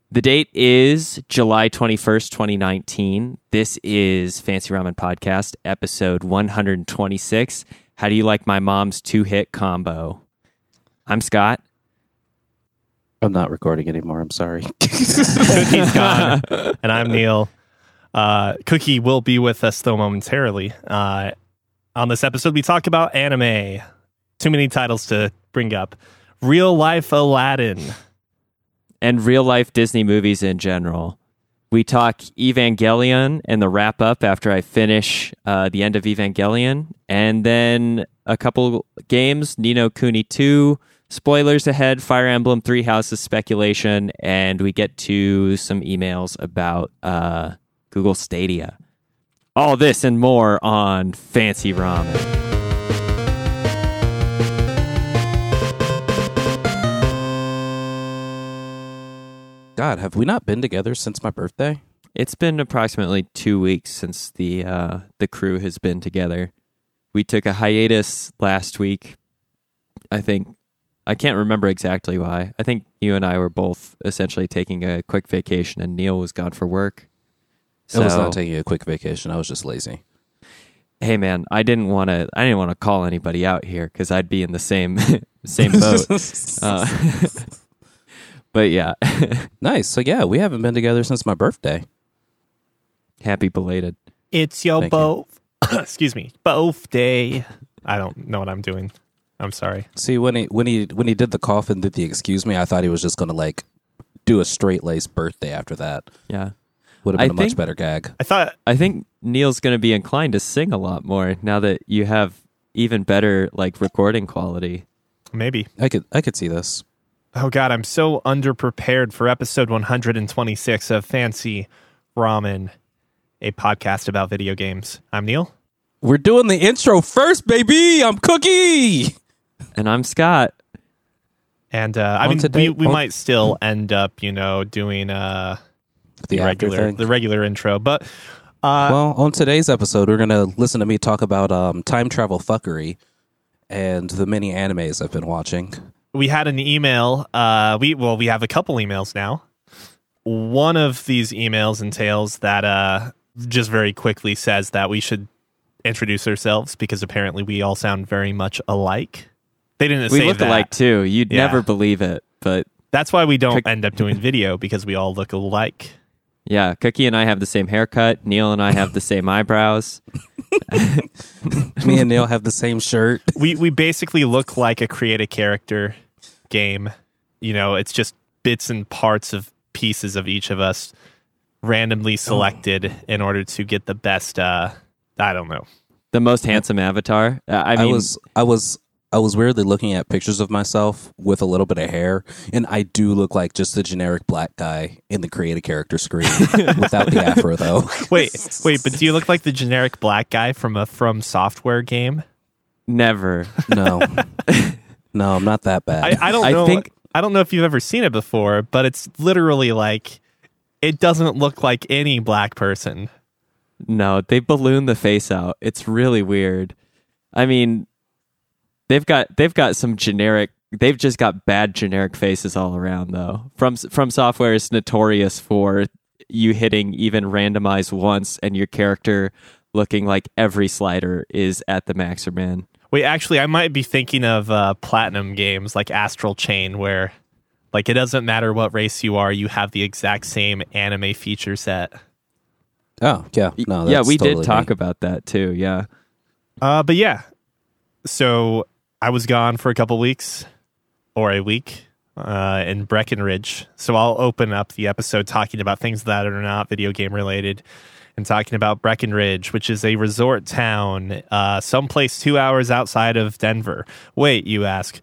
The date is July 21st, 2019. This is Fancy Ramen Podcast, episode 126. How do you like my mom's two-hit combo? I'm Scott. I'm not recording anymore. I'm sorry. Cookie's gone, and I'm Neil. Cookie will be with us, though, momentarily. On this episode, we talk about anime. Too many titles to bring up. Real life Aladdin. And real-life Disney movies in general. We talk Evangelion and the wrap-up after I finish the end of Evangelion. And then a couple games, Ni no Kuni 2, spoilers ahead, Fire Emblem 3 Houses speculation, and we get to some emails about Google Stadia. All this and more on Fancy Ramen. God, have we not been together since my birthday? It's been approximately 2 weeks since the crew has been together. We took a hiatus last week. I can't remember exactly why. I think you and I were both essentially taking a quick vacation, and Neil was gone for work. I was not taking a quick vacation. I was just lazy. Hey man, I didn't want to call anybody out here because I'd be in the same boat. But yeah. Nice. So yeah, we haven't been together since my birthday. Happy belated. It's your both. Excuse me, both day. I don't know what I'm doing. I'm sorry. See, when he did the cough and did the excuse me, I thought he was just gonna like do a straight laced birthday after that. Yeah, would have been a much better gag. I think Neil's going to be inclined to sing a lot more now that you have even better like recording quality. Maybe I could see this. Oh God, I'm so underprepared for episode 126 of Fancy Ramen, a podcast about video games. I'm Neil. We're doing the intro first, baby. I'm Cookie. And I'm Scott. And we might still end up, doing the regular intro. But well, on today's episode, we're gonna listen to me talk about time travel fuckery and the many animes I've been watching. We had an email. We have a couple emails now. One of these emails entails that just very quickly says that we should introduce ourselves because apparently we all sound very much alike. They didn't say that. We look alike too. You'd never believe it, but that's why we don't end up doing video because we all look alike. Yeah, Cookie and I have the same haircut. Neil and I have the same eyebrows. Me and Neil have the same shirt. We basically look like a create a character game. It's just bits and parts of pieces of each of us randomly selected in order to get the best, I don't know. The most handsome avatar. I was weirdly looking at pictures of myself with a little bit of hair, and I do look like just the generic black guy in the create a character screen without the afro, though. Wait, but do you look like the generic black guy from a From Software game? Never. No. No, I'm not that bad. I don't know. I don't know if you've ever seen it before, but it's literally like it doesn't look like any black person. No, they balloon the face out. It's really weird. I mean, they've got some generic. They've just got bad generic faces all around, though. From Software is notorious for you hitting even randomize once and your character looking like every slider is at the max or min. Wait, actually, I might be thinking of Platinum games like Astral Chain, where like it doesn't matter what race you are, you have the exact same anime feature set. Oh yeah, no, that's yeah, we totally did talk about that too. Yeah, but yeah, so I was gone for a couple weeks or a week in Breckenridge. So I'll open up the episode talking about things that are not video game related and talking about Breckenridge, which is a resort town, someplace 2 hours outside of Denver. Wait, you ask,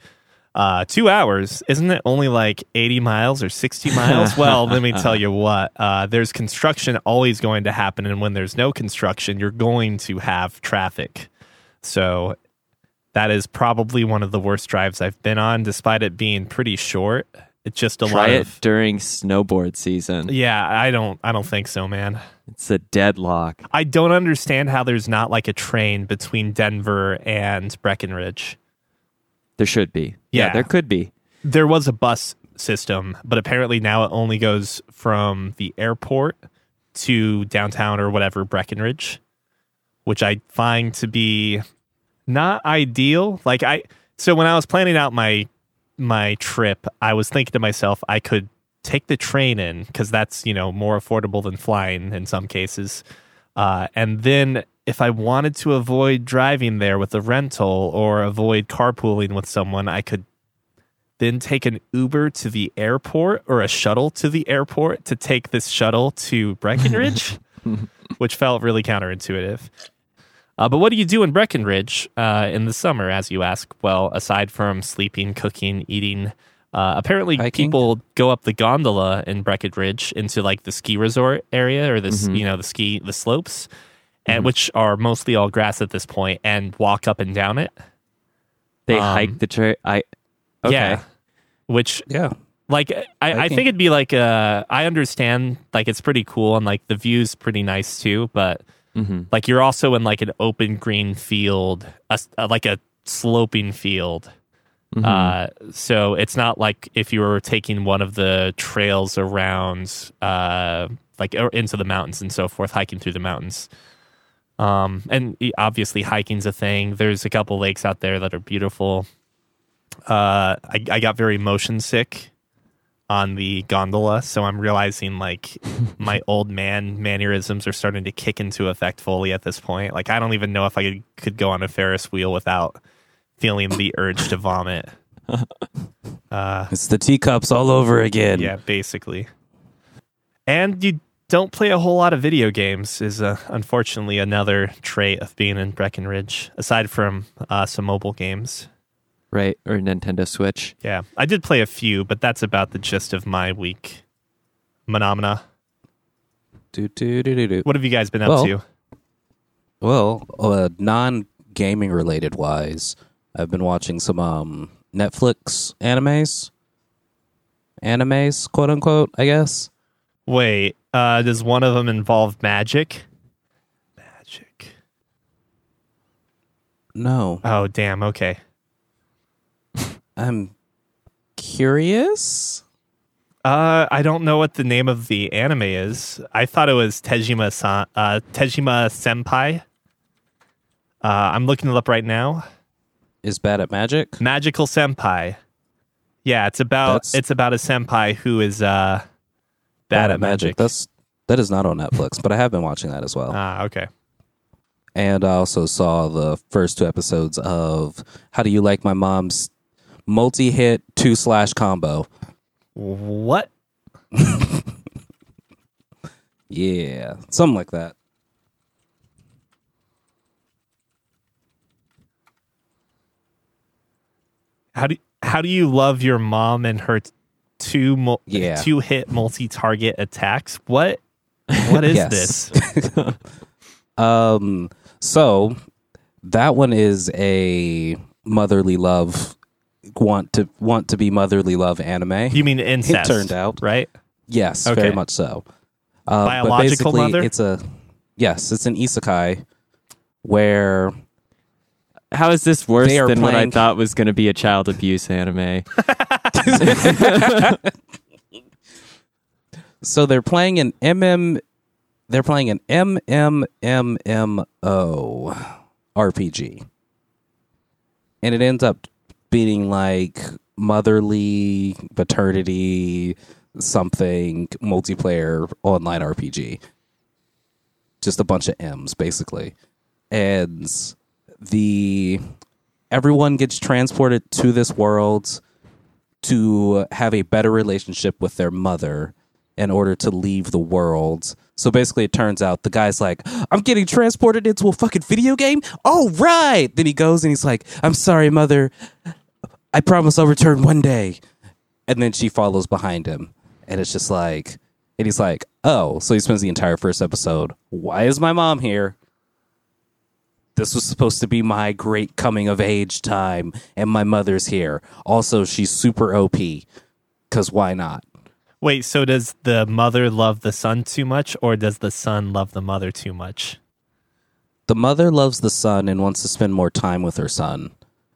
2 hours? Isn't it only like 80 miles or 60 miles? Well, let me tell you what, there's construction always going to happen. And when there's no construction, you're going to have traffic. So that is probably one of the worst drives I've been on, despite it being pretty short. It's just a lot of during snowboard season. Yeah, I don't think so, man. It's a deadlock. I don't understand how there's not like a train between Denver and Breckenridge. There should be. Yeah, there could be. There was a bus system, but apparently now it only goes from the airport to downtown or whatever Breckenridge, which I find to be not ideal. So when I was planning out my trip, I was thinking to myself, I could take the train in because that's, more affordable than flying in some cases. And then if I wanted to avoid driving there with a rental or avoid carpooling with someone, I could then take an Uber to the airport or a shuttle to the airport to take this shuttle to Breckenridge, which felt really counterintuitive. But what do you do in Breckenridge in the summer, as you ask? Well, aside from sleeping, cooking, eating, apparently hiking? People go up the gondola in Breckenridge into like the ski resort area or the slopes, and which are mostly all grass at this point, and walk up and down it. They hike the trail. Okay. Yeah, which Yeah. like I think it'd be like I understand like it's pretty cool and like the view's pretty nice too, but like you're also in like an open green field, like a sloping field. So it's not like if you were taking one of the trails around like into the mountains and so forth, hiking through the mountains. And obviously hiking's a thing. There's a couple lakes out there that are beautiful. I got very motion sick on the gondola, so I'm realizing like my old man mannerisms are starting to kick into effect fully at this point. Like I don't even know if I could go on a Ferris wheel without feeling the urge to vomit. It's the teacups all over again. Yeah, basically. And you don't play a whole lot of video games is unfortunately another trait of being in Breckenridge, aside from some mobile games. Right, or Nintendo Switch. Yeah, I did play a few, but that's about the gist of my week. Phenomena. What have you guys been up to? Well, non-gaming related wise, I've been watching some Netflix animes, quote unquote, I guess. Wait, does one of them involve magic? Magic. No, Oh, damn. Okay. I'm curious. I don't know what the name of the anime is. I thought it was Tejima Senpai. I'm looking it up right now. Is bad at magic. Magical Senpai. Yeah, it's about a senpai who is bad at magic. That is not on Netflix, but I have been watching that as well. Ah, okay. And I also saw the first 2 episodes of How Do You Like My Mom's multi-hit 2/ combo. What? Yeah, something like that. How do you love your mom and her two hit multi-target attacks? What is Yes. this? So that one is a motherly love, want to be motherly love anime. You mean incest? It turned out, right? Yes, Okay. very much so. Biological but mother? It's an isekai where How is this worse They are than what I playing- thought was going to be a child abuse anime? so they're playing an MMMO RPG. And it ends up being like motherly paternity something multiplayer online RPG. Just a bunch of M's basically. And everyone gets transported to this world to have a better relationship with their mother in order to leave the world. So basically it turns out the guy's like, I'm getting transported into a fucking video game? Oh, right. Then he goes and he's like, I'm sorry, mother. I promise I'll return one day. And then she follows behind him. And it's just like, and he's like, oh, so he spends the entire first episode. Why is my mom here? This was supposed to be my great coming of age time, and my mother's here. Also, she's super OP, because why not? Wait, so does the mother love the son too much, or does the son love the mother too much? The mother loves the son and wants to spend more time with her son,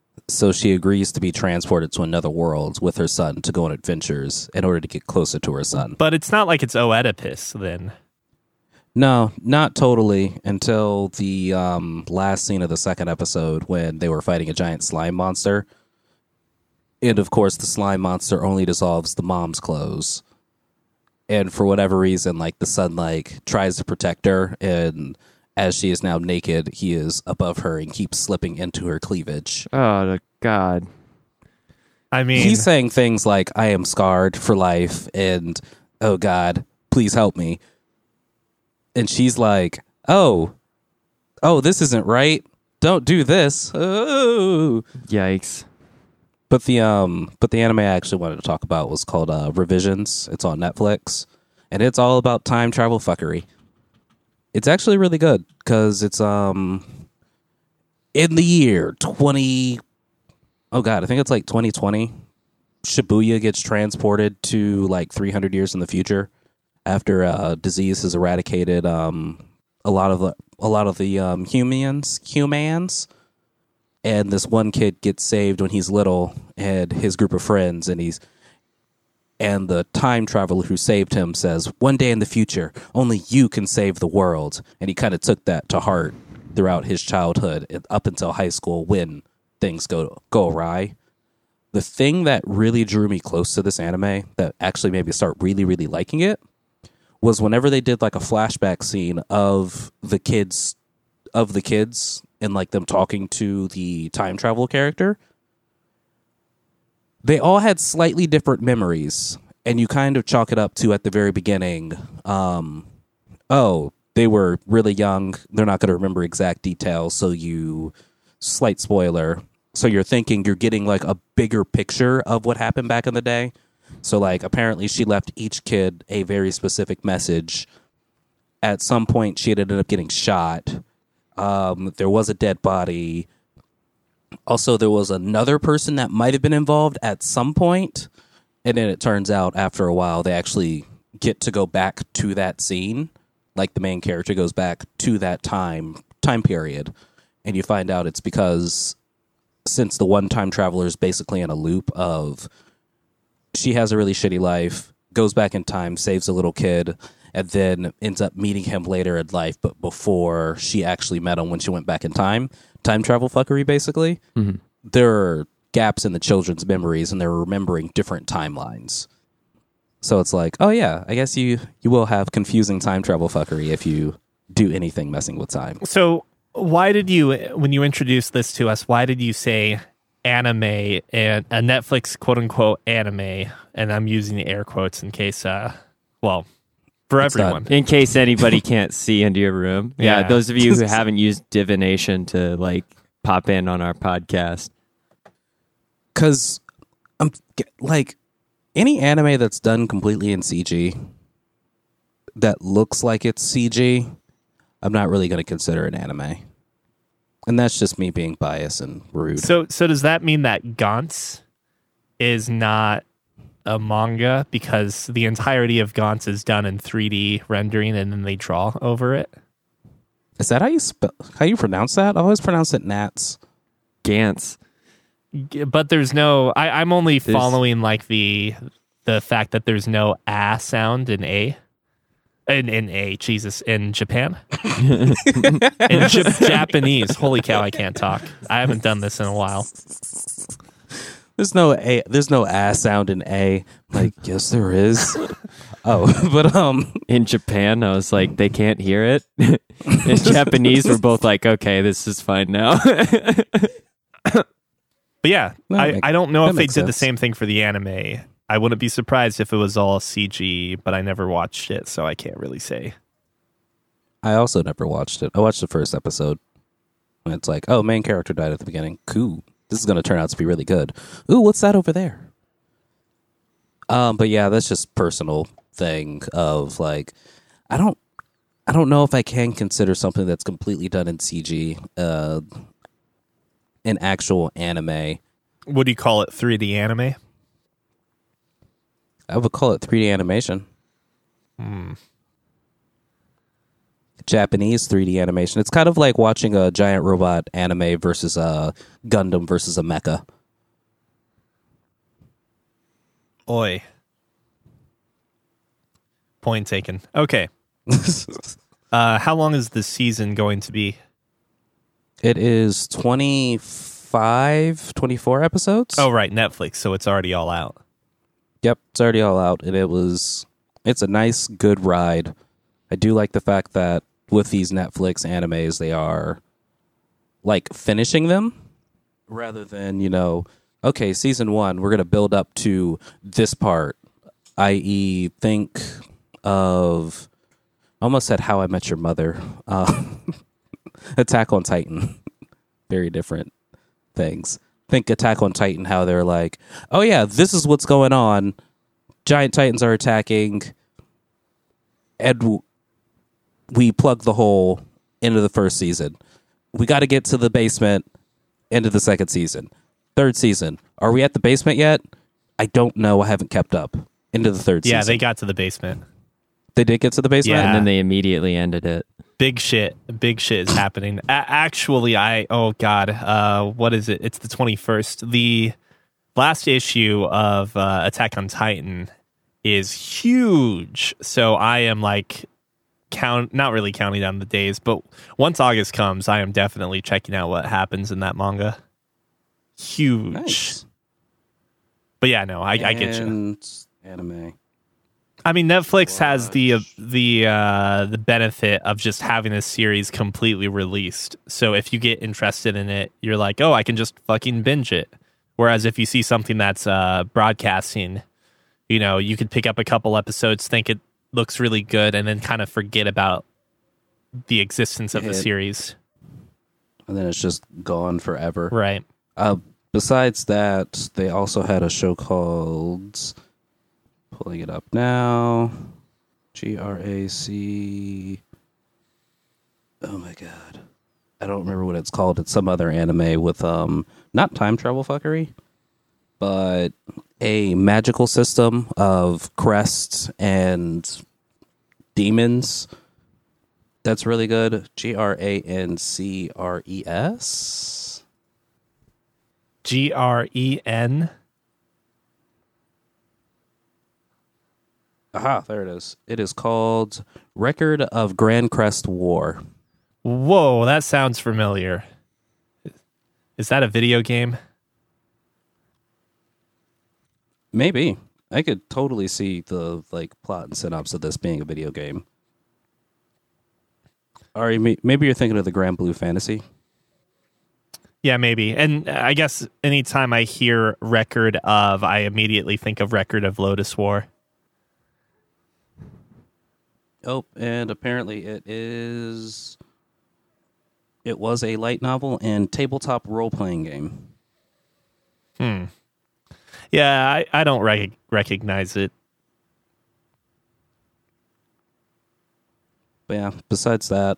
So she agrees to be transported to another world with her son to go on adventures in order to get closer to her son. But it's not like it's Oedipus then. No, not totally, until the last scene of the second episode when they were fighting a giant slime monster. And of course, the slime monster only dissolves the mom's clothes. And for whatever reason, like, the son, like, tries to protect her, and as she is now naked, he is above her and keeps slipping into her cleavage. Oh, God. I mean, He's saying things like, I am scarred for life, and, oh God, please help me. And she's like, oh, this isn't right. Don't do this. Oh. Yikes. But the anime I actually wanted to talk about was called Revisions. It's on Netflix, and it's all about time travel fuckery. It's actually really good because it's in the year 20. Oh God, I think it's like 2020. Shibuya gets transported to like 300 years in the future after disease has eradicated a lot of the humans. And this one kid gets saved when he's little, and his group of friends, and the time traveler who saved him says, one day in the future, only you can save the world. And he kind of took that to heart throughout his childhood up until high school when things go awry. The thing that really drew me close to this anime, that actually made me start really, really liking it, was whenever they did like a flashback scene of the kids and like them talking to the time travel character, they all had slightly different memories, and you kind of chalk it up to at the very beginning, they were really young, they're not going to remember exact details, so slight spoiler, so you're thinking you're getting like a bigger picture of what happened back in the day. So like apparently she left each kid a very specific message. At some point she had ended up getting shot. There was a dead body. Also, there was another person that might have been involved at some point. And then it turns out after a while, they actually get to go back to that scene. Like the main character goes back to that time period. And you find out it's because since the one time traveler is basically in a loop of she has a really shitty life, goes back in time, saves a little kid, and then ends up meeting him later in life, but before she actually met him when she went back in time. Time travel fuckery, basically. Mm-hmm. There are gaps in the children's memories, and they're remembering different timelines. So it's like, oh yeah, I guess you will have confusing time travel fuckery if you do anything messing with time. So why did you, when you introduced this to us, why did you say anime and a Netflix quote-unquote anime, and I'm using the air quotes in case, for everyone. In case anybody can't see into your room. Yeah, those of you who haven't used divination to like pop in on our podcast. Because I'm like, any anime that's done completely in CG that looks like it's CG, I'm not really going to consider an anime. And that's just me being biased and rude. So does that mean that Gantz is not a manga because the entirety of Gantz is done in 3D rendering and then they draw over it? Is that how you pronounce that? I always pronounce it Nats. Gantz. But there's no. I'm only following like the fact that there's no sound in A. In Japan. In Japanese. Holy cow, I can't talk. I haven't done this in a while. There's no sound in A. Like, yes, there is. But in Japan, I was like, they can't hear it. In Japanese, we're both like, okay, this is fine now. But yeah, I don't know if they did sense. the same thing for the anime. I wouldn't be surprised if it was all CG, but I never watched it, so I can't really say. I also never watched it. I watched the first episode. And it's like, oh, main character died at the beginning. Cool. This is going to turn out to be really good. Ooh, what's that over there? But yeah, that's just personal thing of like, I don't know if I can consider something that's completely done in CG an actual anime. Would you call it 3D anime? I would call it 3D animation. Japanese 3D animation. It's kind of like watching a giant robot anime versus a Gundam versus a mecha. Oi. Point taken. Okay. How long is the season going to be? It is 24 episodes. Oh, right, Netflix, so it's already all out. Yep, it's already all out, and it's a nice, good ride. I do like the fact that with these Netflix animes, they are like finishing them rather than, okay, season 1, we're going to build up to this part, i.e., think of, I almost said How I Met Your Mother, Attack on Titan. Very different things. Think Attack on Titan, how they're like, oh yeah, this is what's going on. Giant Titans are attacking, and we plug the hole into the first season. We got to get to the basement into the second season. Third season. Are we at the basement yet? I don't know. I haven't kept up. Into the third season. Yeah, they got to the basement. They did get to the basement? Yeah. And then they immediately ended it. Big shit is happening. Actually, what is it? It's the 21st. The last issue of Attack on Titan is huge. So I am like not really counting down the days, but once August comes, I am definitely checking out what happens in that manga. Huge. Nice. But yeah, no, I get you. Anime. I mean, Netflix has the benefit of just having a series completely released. So if you get interested in it, you're like, oh, I can just fucking binge it. Whereas if you see something that's broadcasting, you could pick up a couple episodes, think it looks really good, and then kind of forget about the existence of the series. And then it's just gone forever. Right. Besides that, they also had a show called... Pulling it up now. GRAC. Oh my god. I don't remember what it's called. It's some other anime with not time travel fuckery, but a magical system of crests and demons. That's really good. GRANCRES. GREN. Aha, there it is. It is called Record of Grand Crest War. Whoa, that sounds familiar. Is that a video game? Maybe. I could totally see the plot and synopsis of this being a video game. Ari, maybe you're thinking of the Grand Blue Fantasy. Yeah, maybe. And I guess anytime I hear Record of, I immediately think of Record of Lotus War. Oh, and apparently it was a light novel and tabletop role-playing game. Yeah, I don't recognize it. But yeah, besides that,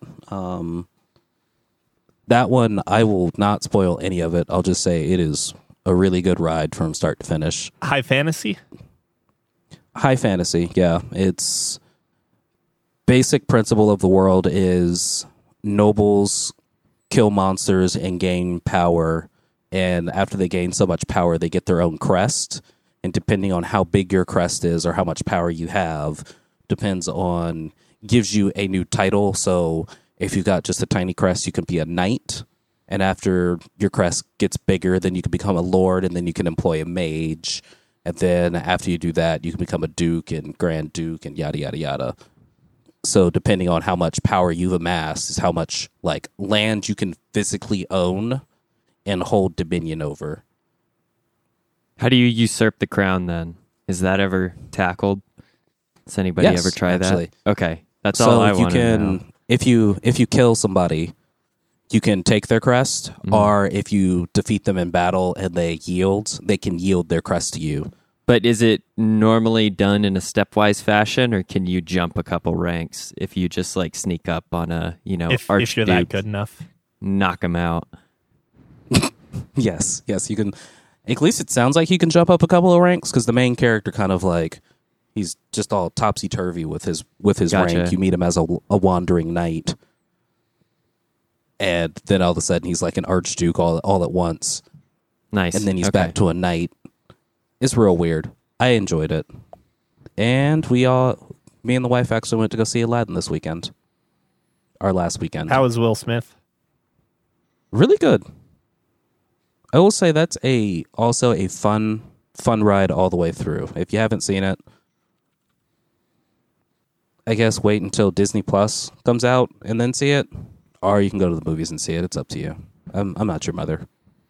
that one, I will not spoil any of it. I'll just say it is a really good ride from start to finish. High fantasy? High fantasy, yeah. It's... Basic principle of the world is nobles kill monsters and gain power, and after they gain so much power, they get their own crest, and depending on how big your crest is or how much power you have, gives you a new title. So if you got just a tiny crest, you can be a knight, and after your crest gets bigger, then you can become a lord, and then you can employ a mage, and then after you do that, you can become a duke and grand duke and yada yada yada. So depending on how much power you've amassed is how much land you can physically own and hold dominion over. How do you usurp the crown then? Is that ever tackled? Does anybody ever try actually. that? Okay. That's all I want to know. If you kill somebody, you can take their crest, or if you defeat them in battle and they can yield their crest to you. But is it normally done in a stepwise fashion, or can you jump a couple ranks if you just sneak up on a if you're that good enough, knock them out? Yes, you can. At least it sounds like you can jump up a couple of ranks because the main character kind of He's just all topsy turvy with his Gotcha. rank. You meet him as a wandering knight, and then all of a sudden he's like an archduke all at once, Nice. and then he's Okay. back to a knight. It's real weird. I enjoyed it, and me and the wife actually went to go see Aladdin this weekend. Our last weekend. How was Will Smith? Really good. I will say that's also a fun ride all the way through. If you haven't seen it, I guess wait until Disney Plus comes out and then see it, or you can go to the movies and see it. It's up to you. I'm not your mother.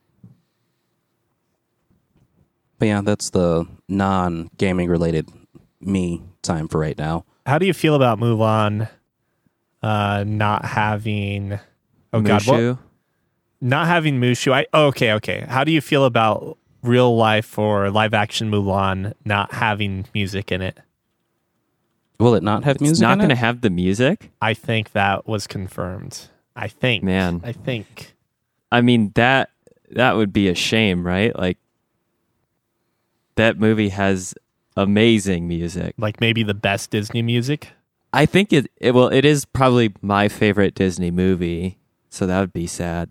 But yeah, that's the non-gaming related me time for right now. How do you feel about Mulan not having... Oh, God. What? Mushu? Not having Mushu. Okay. How do you feel about real life or live action Mulan not having music in it? Will it not have It's music not in going to it? have the music? I think that was confirmed. I think. Man. I think. I mean, that would be a shame, right? Like, that movie has amazing music. Like maybe the best Disney music. I think it is probably my favorite Disney movie, so that would be sad.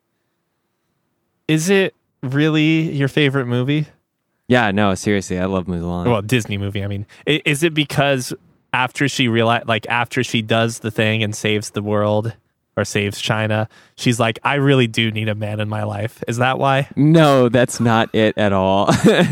Is it really your favorite movie? Yeah, no, seriously, I love Mulan. Well, Disney movie, I mean. Is it because after she after she does the thing and saves the world or saves China, she's like, I really do need a man in my life. Is that why? No, that's not it at all.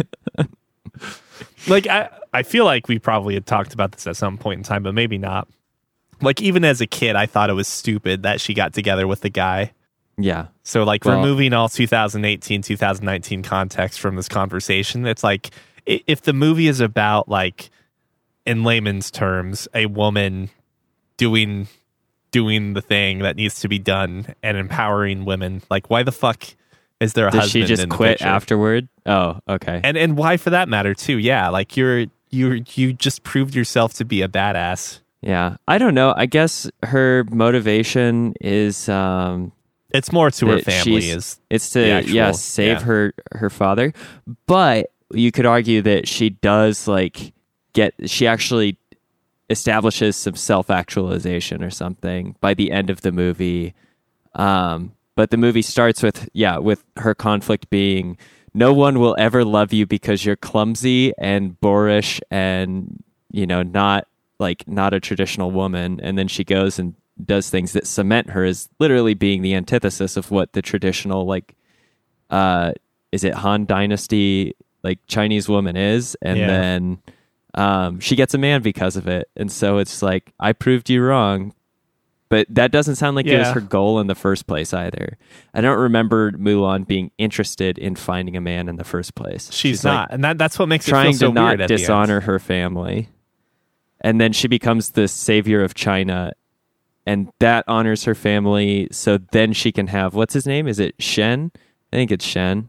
Like, I feel like we probably had talked about this at some point in time, but maybe not. Like, even as a kid, I thought it was stupid that she got together with the guy. Yeah. So, like, Well- removing all 2018, 2019 context from this conversation, it's like, if the movie is about, like, in layman's terms, a woman doing the thing that needs to be done and empowering women, like, why the fuck is there a Does husband she just in the quit picture? afterward? Oh, okay. And why for that matter too? Yeah, like you just proved yourself to be a badass. Yeah. I don't know. I guess her motivation is It's more to her that family. it's the to actual- save yeah. her father. But you could argue that she does she actually establishes some self-actualization or something by the end of the movie. But the movie starts with her conflict being, no one will ever love you because you're clumsy and boorish and, not a traditional woman. And then she goes and does things that cement her as literally being the antithesis of what the traditional, is it Han Dynasty, Chinese woman is. And Yeah. then she gets a man because of it. And so it's like, I proved you wrong. But that doesn't sound like it was Yeah. her goal in the first place either. I don't remember Mulan being interested in finding a man in the first place. She's like, not, and that's what makes it trying feel so to not weird at the end. dishonor her family. And then she becomes the savior of China, and that honors her family. So then she can have, what's his name? Is it Shen? I think it's Shen.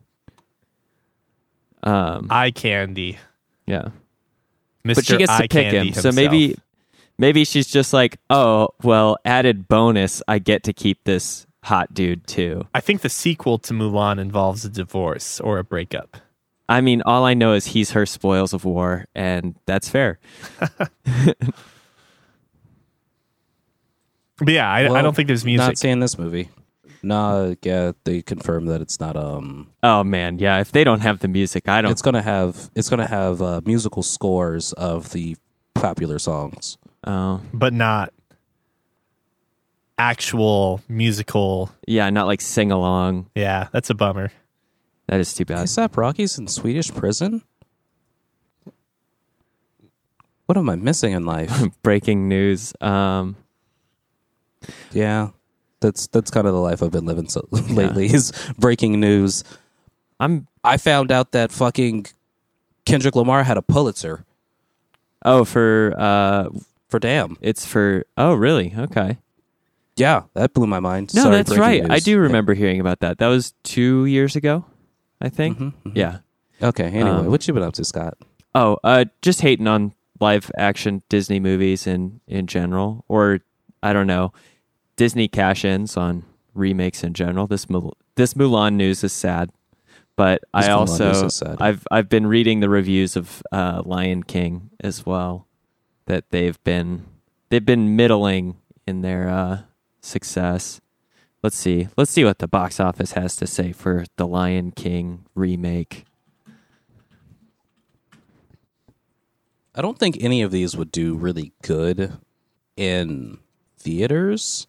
Eye candy, Yeah. Mr. But she gets Eye to pick Candy him. So himself. maybe she's just like, oh, well, added bonus, I get to keep this hot dude too. I think the sequel to Mulan involves a divorce or a breakup. I mean, all I know is he's her spoils of war, and that's fair. But yeah, I don't think there's music. Not seeing this movie. No, yeah, they confirmed that it's not. Oh man, yeah. If they don't have the music, I don't. It's gonna have musical scores of the popular songs. Oh, but not actual musical. yeah, not like sing along. Yeah, that's a bummer. That is too bad. ASAP Rocky's in Swedish prison. What am I missing in life? Breaking news. Yeah, that's kind of the life I've been living lately. Is breaking news. I found out that fucking Kendrick Lamar had a Pulitzer for Damn. it's for. Oh, really? Okay. Yeah, that blew my mind. No, Sorry, that's breaking right. I news. do remember hearing about that. That was 2 years ago, I think. Mm-hmm, Yeah. Okay. Anyway, what you been up to, Scott? Oh, just hating on live action Disney movies in general, or I don't know, Disney cash-ins on remakes in general. This Mulan news is sad, But I What's going on, also you're so sad. I've been reading the reviews of Lion King as well. That they've been middling in their success. Let's see what the box office has to say for the Lion King remake. I don't think any of these would do really good in theaters.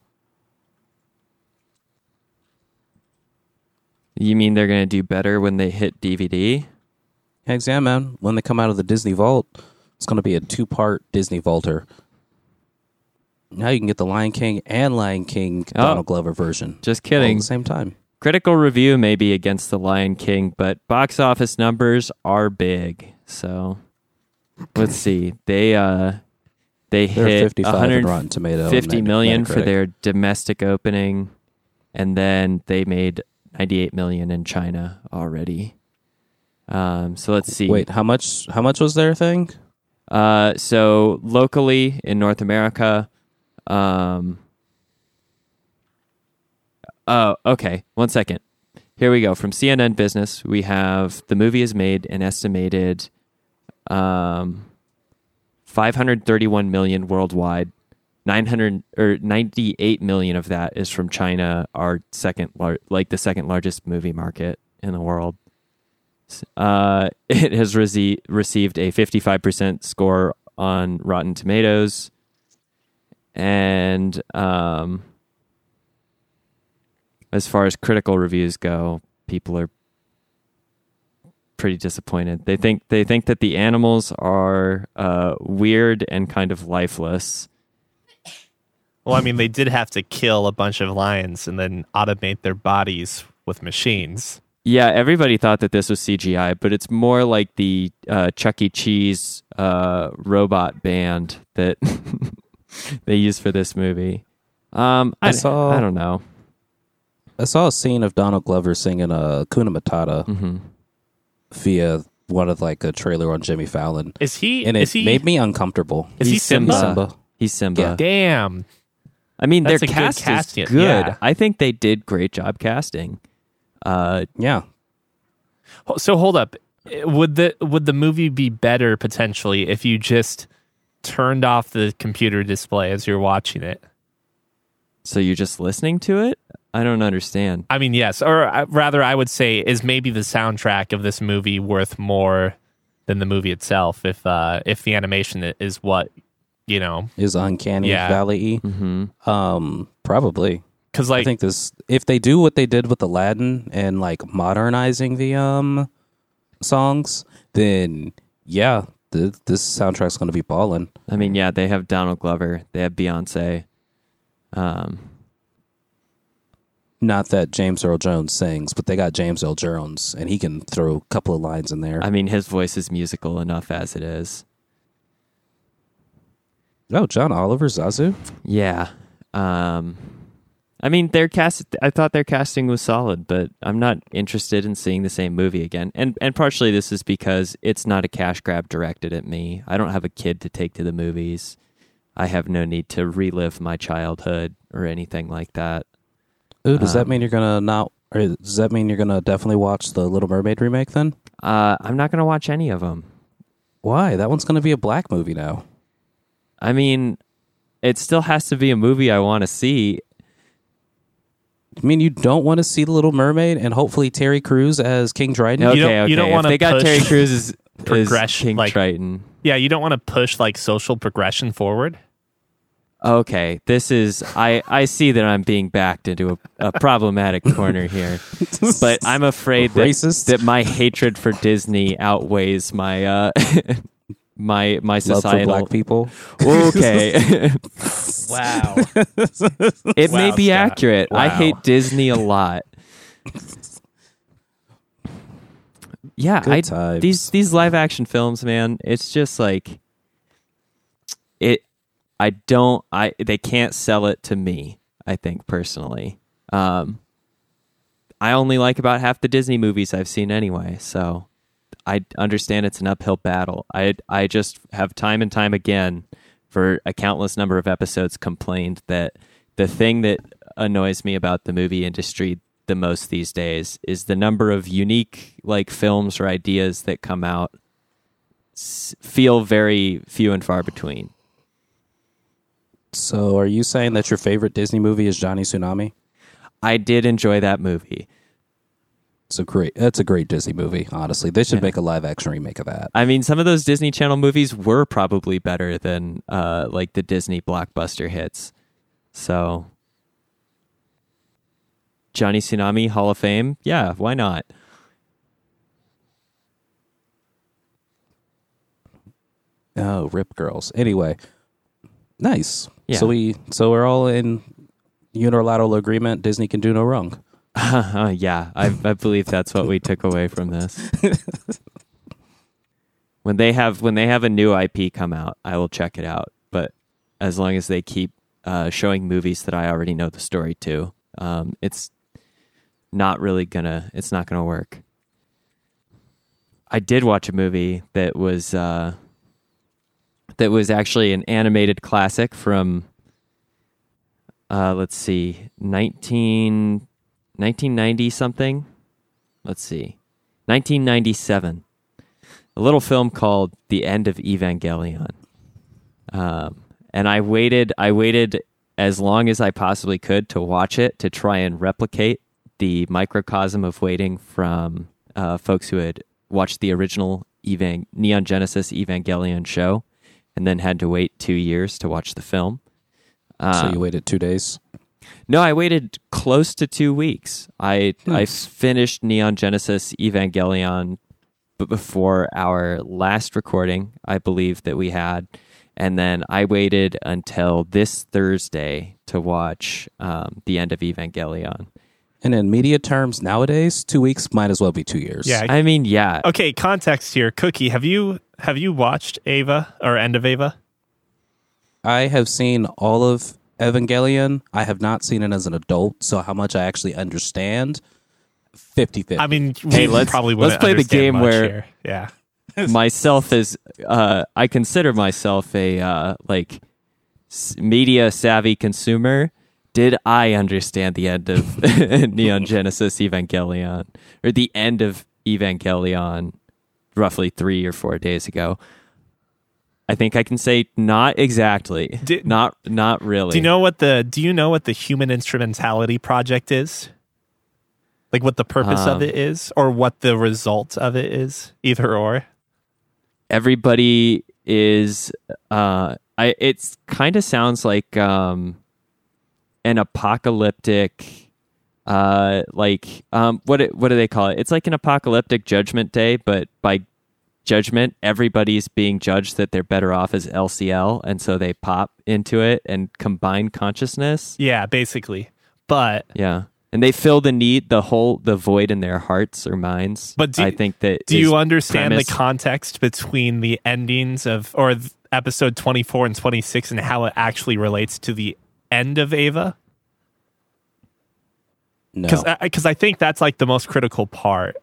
You mean they're going to do better when they hit DVD? Heck yeah, man. When they come out of the Disney Vault, it's going to be a 2-part Disney Vaulter. Now you can get the Lion King and Lion King Donald Glover version. Just All kidding. at the same time. Critical review may be against the Lion King, but box office numbers are big. So let's see. They hit 55 in Rotten Tomato, 150 and million for Metacritic. their domestic opening, and then they made 98 million in China already. So let's see. Wait, how much was their thing? So locally in North America, oh, okay. 1 second. Here we go. From CNN Business, we have the movie has made an estimated 531 million worldwide. 98 million of that is from China, our the second largest movie market in the world. It has received a 55% score on Rotten Tomatoes, and as far as critical reviews go, people are pretty disappointed. They think that the animals are weird and kind of lifeless. Well, I mean, they did have to kill a bunch of lions and then automate their bodies with machines. Yeah, everybody thought that this was CGI, but it's more like the Chuck E. Cheese robot band that they used for this movie. I don't know. I saw a scene of Donald Glover singing Hakuna Matata via one of like a trailer on Jimmy Fallon. Is he? And it made me uncomfortable. Is he He's Simba? He's Simba. Yeah. Damn. I mean, That's their a good cast casting. is good. Yeah. I think they did great job casting. Yeah. So hold up. Would the movie be better potentially if you just turned off the computer display as you're watching it? So you're just listening to it? I don't understand. I mean, yes. Or rather, I would say, is maybe the soundtrack of this movie worth more than the movie itself if the animation is what, you know. Is Uncanny Yeah. Valley. Probably. Because, I like, think this, if they do what they did with Aladdin and like modernizing the songs, then yeah, this soundtrack's going to be ballin'. I mean, yeah, they have Donald Glover. They have Beyonce. Not that James Earl Jones sings, but they got James Earl Jones, and he can throw a couple of lines in there. I mean, his voice is musical enough as it is. Oh, John Oliver, Zazu. Yeah. I mean, I thought their casting was solid, but I'm not interested in seeing the same movie again. And partially this is because it's not a cash grab directed at me. I don't have a kid to take to the movies. I have no need to relive my childhood or anything like that. Ooh, does that mean you're gonna not? Or does that mean you're gonna definitely watch the Little Mermaid remake then? I'm not going to watch any of them. Why? That one's gonna be a black movie now. I mean, it still has to be a movie I want to see. I mean, you don't want to see the Little Mermaid and hopefully Terry Crews as King Triton. Okay, you don't If wanna they got push Terry Crews as progression, King like- Triton. yeah, you don't want to push, like, social progression forward. Okay, this is I see that I'm being backed into a problematic corner here, but I'm afraid that Racist. that my hatred for Disney outweighs my my Love for societal. black people. Okay, Wow. it may Wow, be Scott. accurate. I Wow. hate Disney a lot. Yeah, Good times. these live action films, man. It's just like it. They can't sell it to me, I think, personally. I only like about half the Disney movies I've seen anyway, so I understand it's an uphill battle. I just have time and time again for a countless number of episodes complained that the thing that annoys me about the movie industry the the most these days is the number of unique like films or ideas that come out feel very few and far between. So are you saying that your favorite Disney movie is Johnny Tsunami? I did enjoy that movie. That's a great Disney movie, honestly. They should make a live action remake of that. I mean, some of those Disney Channel movies were probably better than like the Disney blockbuster hits. So Johnny Tsunami, Hall of Fame? Yeah, why not? Oh, Rip Girls. Anyway, nice. Yeah. So we're all in unilateral agreement. Disney can do no wrong. Yeah, I believe that's what we took away from this. When they have a new IP come out, I will check it out. But as long as they keep showing movies that I already know the story to, it's not gonna work. I did watch a movie that was actually an animated classic from let's see, 1990 something. Let's see, 1997. A little film called The End of Evangelion. And I waited as long as I possibly could to watch it, to try and replicate the microcosm of waiting from folks who had watched the original Neon Genesis Evangelion show and then had to wait 2 years to watch the film. So you waited 2 days? No, I waited close to 2 weeks. I finished Neon Genesis Evangelion before our last recording, I believe, that we had. And then I waited until this Thursday to watch The End of Evangelion. And in media terms, nowadays, 2 weeks might as well be 2 years. Yeah. I mean, yeah. Okay, context here. Cookie, have you watched Ava or End of Ava? I have seen all of Evangelion. I have not seen it as an adult, so how much I actually understand, 50-50. I mean, Hey, let's play the game where here. Yeah. myself is I consider myself a media savvy consumer. Did I understand the end of Neon Genesis Evangelion, or the end of Evangelion, roughly 3 or 4 days ago? I think I can say not exactly. Not really. Do you know what the Human Instrumentality Project is? Like what the purpose of it is, or what the result of it is? Either or. Everybody is. It kind of sounds like an apocalyptic. What do they call it? It's like an apocalyptic judgment day, but by judgment, everybody's being judged that they're better off as LCL, and so they pop into it and combine consciousness. Yeah, basically. But yeah, and they fill the void in their hearts or minds. But I think that do you understand the context between the endings of episode 24 and 26 and how it actually relates to the end of Ava? No, because I think that's like the most critical part.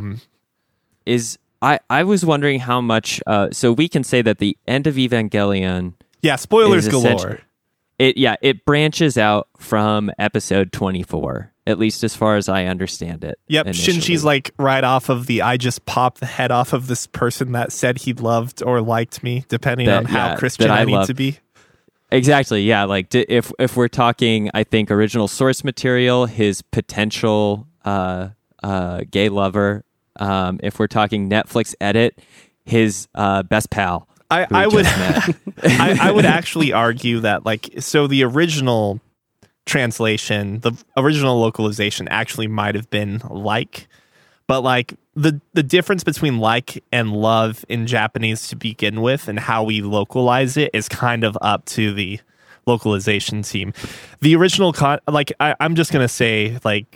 I was wondering how much. So we can say that the end of Evangelion. Yeah, spoilers galore. It branches out from episode 24, at least as far as I understand it. Yep, initially. Shinji's like right off of I just popped the head off of this person that said he loved or liked me, depending on how Christian I need to be. Exactly, yeah. Like if we're talking, I think original source material, his potential gay lover. If we're talking Netflix edit, his best pal. I would actually argue that the original translation, the original localization actually might have been but the difference between like and love in Japanese to begin with and how we localize it is kind of up to the localization team. The original I'm just gonna say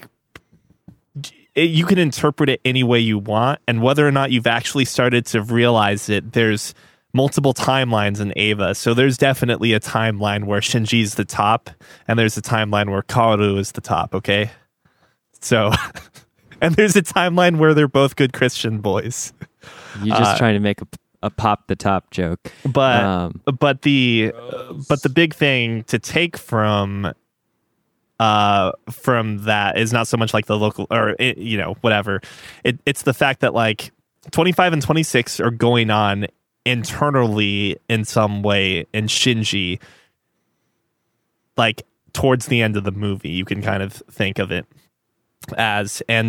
you can interpret it any way you want, and whether or not you've actually started to realize it, there's multiple timelines in Ava. So there's definitely a timeline where Shinji's the top, and there's a timeline where Kaoru is the top, okay? So, and there's a timeline where they're both good Christian boys. You're just trying to make a pop the top joke. But the big thing to take from from that is not so much like the local or whatever. It's the fact that like 25 and 26 are going on internally in some way in Shinji, like towards the end of the movie. You can kind of think of it as, and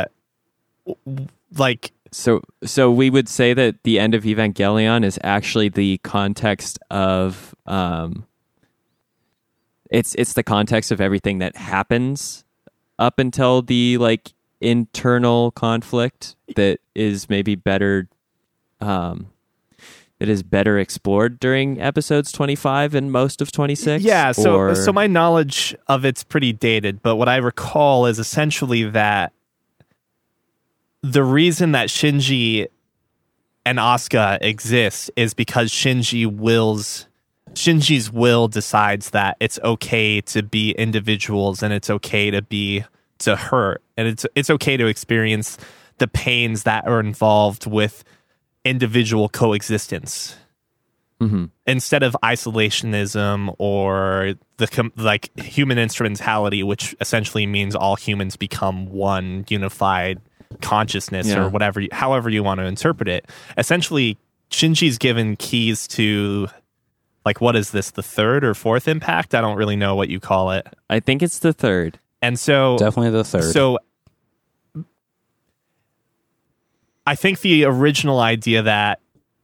like so we would say that the end of Evangelion is actually the context of it's the context of everything that happens up until the like internal conflict that is maybe better that is better explored during episodes 25 and most of 26. Yeah, so my knowledge of it's pretty dated, but what I recall is essentially that the reason that Shinji and Asuka exist is because Shinji's will decides that it's okay to be individuals and it's okay to hurt, and it's okay to experience the pains that are involved with individual coexistence. Mm-hmm. Instead of isolationism or the human instrumentality, which essentially means all humans become one unified consciousness, or whatever, however you want to interpret it. Essentially, Shinji's given keys to, like, what is this, the third or fourth impact? I don't really know what you call it. I think it's the third. And so definitely the third. So I think the original idea that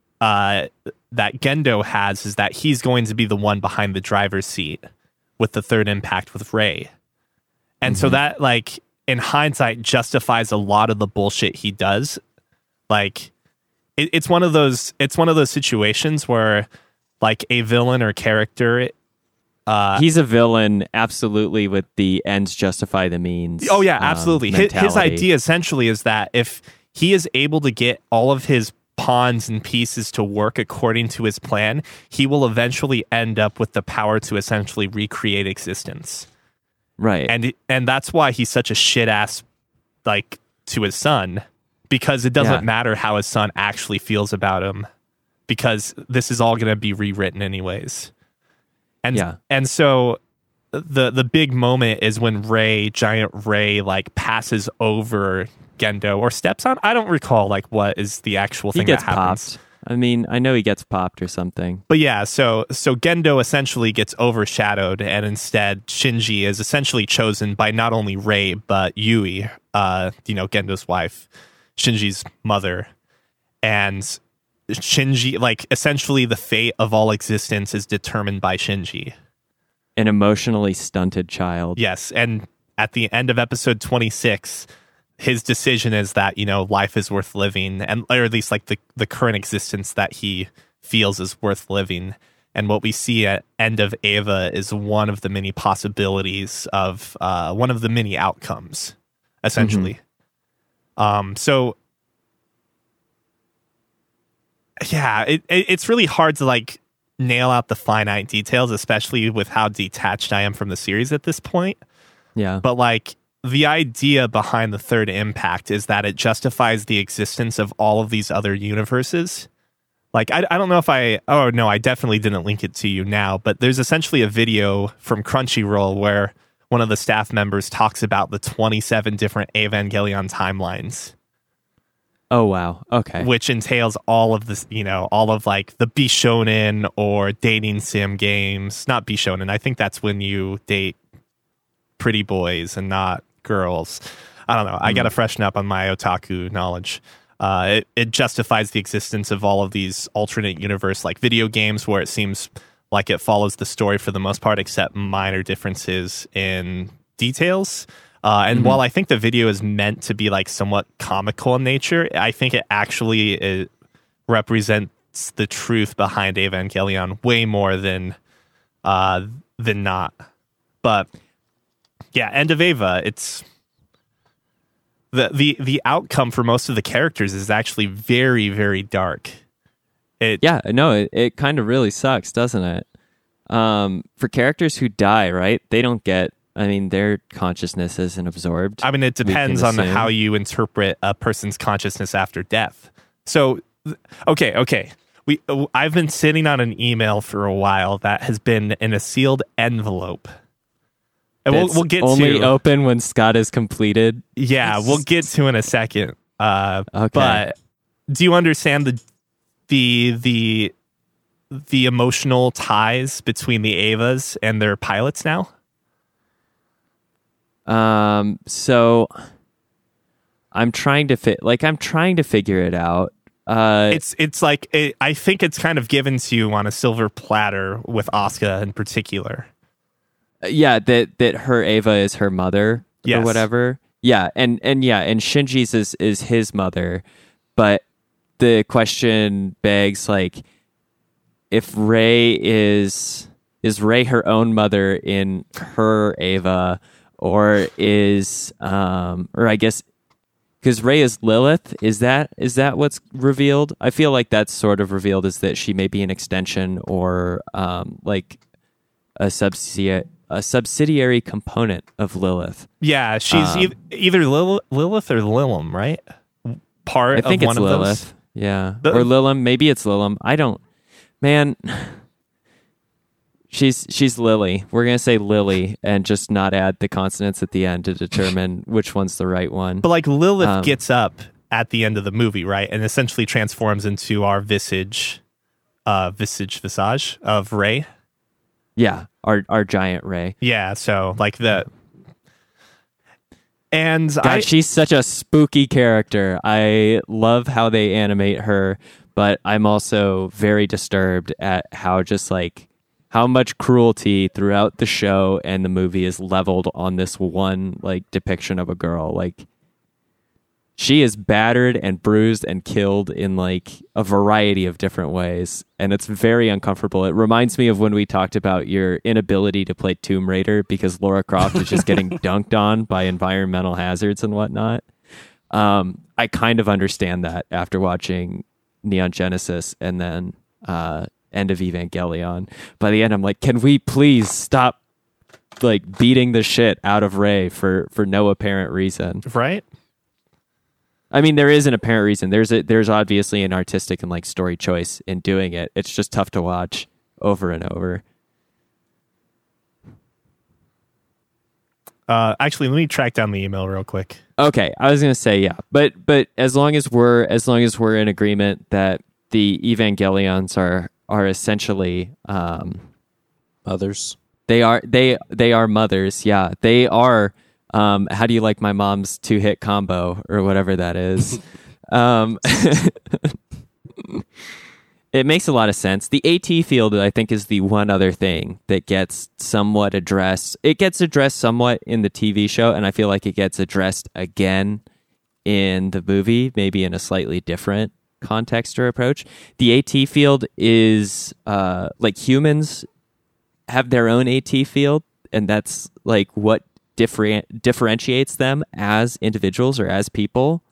Gendo has is that he's going to be the one behind the driver's seat with the third impact with Rei. And so that, like, in hindsight, justifies a lot of the bullshit he does. Like, it's one of those situations where, like, a villain or character, he's a villain, absolutely, with the ends justify the means. Oh yeah, absolutely. His idea essentially is that if he is able to get all of his pawns and pieces to work according to his plan, he will eventually end up with the power to essentially recreate existence. Right. And that's why he's such a shit ass, like, to his son, because it doesn't matter how his son actually feels about him, because this is all going to be rewritten anyways. And so the big moment is when Giant Rei, like, passes over Gendo or steps on. I don't recall, like, what is the actual thing that happens. Popped. I mean, I know he gets popped or something. But yeah, so Gendo essentially gets overshadowed, and instead Shinji is essentially chosen by not only Rei but Yui, Gendo's wife, Shinji's mother. And Shinji, like, essentially the fate of all existence is determined by Shinji. An emotionally stunted child. Yes, and at the end of episode 26, his decision is that, life is worth living, or at least, like, the current existence that he feels is worth living. And what we see at end of Eva is one of the many possibilities of one of the many outcomes, essentially. So yeah, it's really hard to, like, nail out the finite details, especially with how detached I am from the series at this point. Yeah. But, like, the idea behind the third impact is that it justifies the existence of all of these other universes. Like, I don't know if I definitely didn't link it to you now, but there's essentially a video from Crunchyroll where one of the staff members talks about the 27 different Evangelion timelines. Oh, wow. Okay. Which entails all of this, all of, like, the Bishonen or dating sim games. Not Bishonen. I think that's when you date pretty boys and not girls. I don't know. I got to freshen up on my otaku knowledge. It justifies the existence of all of these alternate universe, like, video games where it seems like it follows the story for the most part, except minor differences in details. And while I think the video is meant to be, like, somewhat comical in nature, I think it actually represents the truth behind Evangelion way more than not. But yeah, end of Eva, it's the outcome for most of the characters is actually very, very dark. It kind of really sucks, doesn't it? For characters who die, right? They don't get, I mean, their consciousness isn't absorbed. I mean, it depends on how you interpret a person's consciousness after death. So, okay. I've been sitting on an email for a while that has been in a sealed envelope And That's we'll get only to open when Scott is completed. yeah, we'll get to in a second. Okay. But do you understand the emotional ties between the Avas and their pilots now? So I'm trying to figure it out. It's like I think it's kind of given to you on a silver platter with Asuka in particular. Yeah, that her Ava is her mother or Yes. whatever. Yeah, and Shinji's is his mother, but the question begs, like, if Rey is Rey her own mother in her Ava, or I guess because Rey is Lilith, is that what's revealed? I feel like that's sort of revealed, is that she may be an extension or like a subsidiary component of Lilith. Yeah, she's either Lilith or Lilim, right? Part I think of it's one of Lilith. those. Yeah, or Lilim. Maybe it's Lilim. I don't. Man, she's Lily. We're gonna say Lily and just not add the consonants at the end to determine which one's the right one. But like Lilith gets up at the end of the movie, right, and essentially transforms into our visage of Rey. Yeah, our giant Rey. Yeah, so like the. And God, she's such a spooky character. I love how they animate her, but I'm also very disturbed at how much cruelty throughout the show and the movie is leveled on this one like depiction of a girl. Like, she is battered and bruised and killed in like a variety of different ways, and it's very uncomfortable. It reminds me of when we talked about your inability to play Tomb Raider because Lara Croft is just getting dunked on by environmental hazards and whatnot. I kind of understand that after watching Neon Genesis and then End of Evangelion. By the end, I'm like, can we please stop like beating the shit out of Rey for no apparent reason? right. I mean, there is an apparent reason. There's obviously an artistic and like story choice in doing it. It's just tough to watch over and over. Actually, let me track down the email real quick. Okay, I was gonna say yeah, but as long as we're in agreement that the Evangelions are essentially Others. they are mothers. Yeah, they are. How do you like my mom's 2-hit combo or whatever that is? It makes a lot of sense. The AT field, I think, is the one other thing that gets somewhat addressed. It gets addressed somewhat in the TV show, and I feel like it gets addressed again in the movie, maybe in a slightly different context or approach. The AT field is like humans have their own AT field, and that's like what differentiates them as individuals or as people.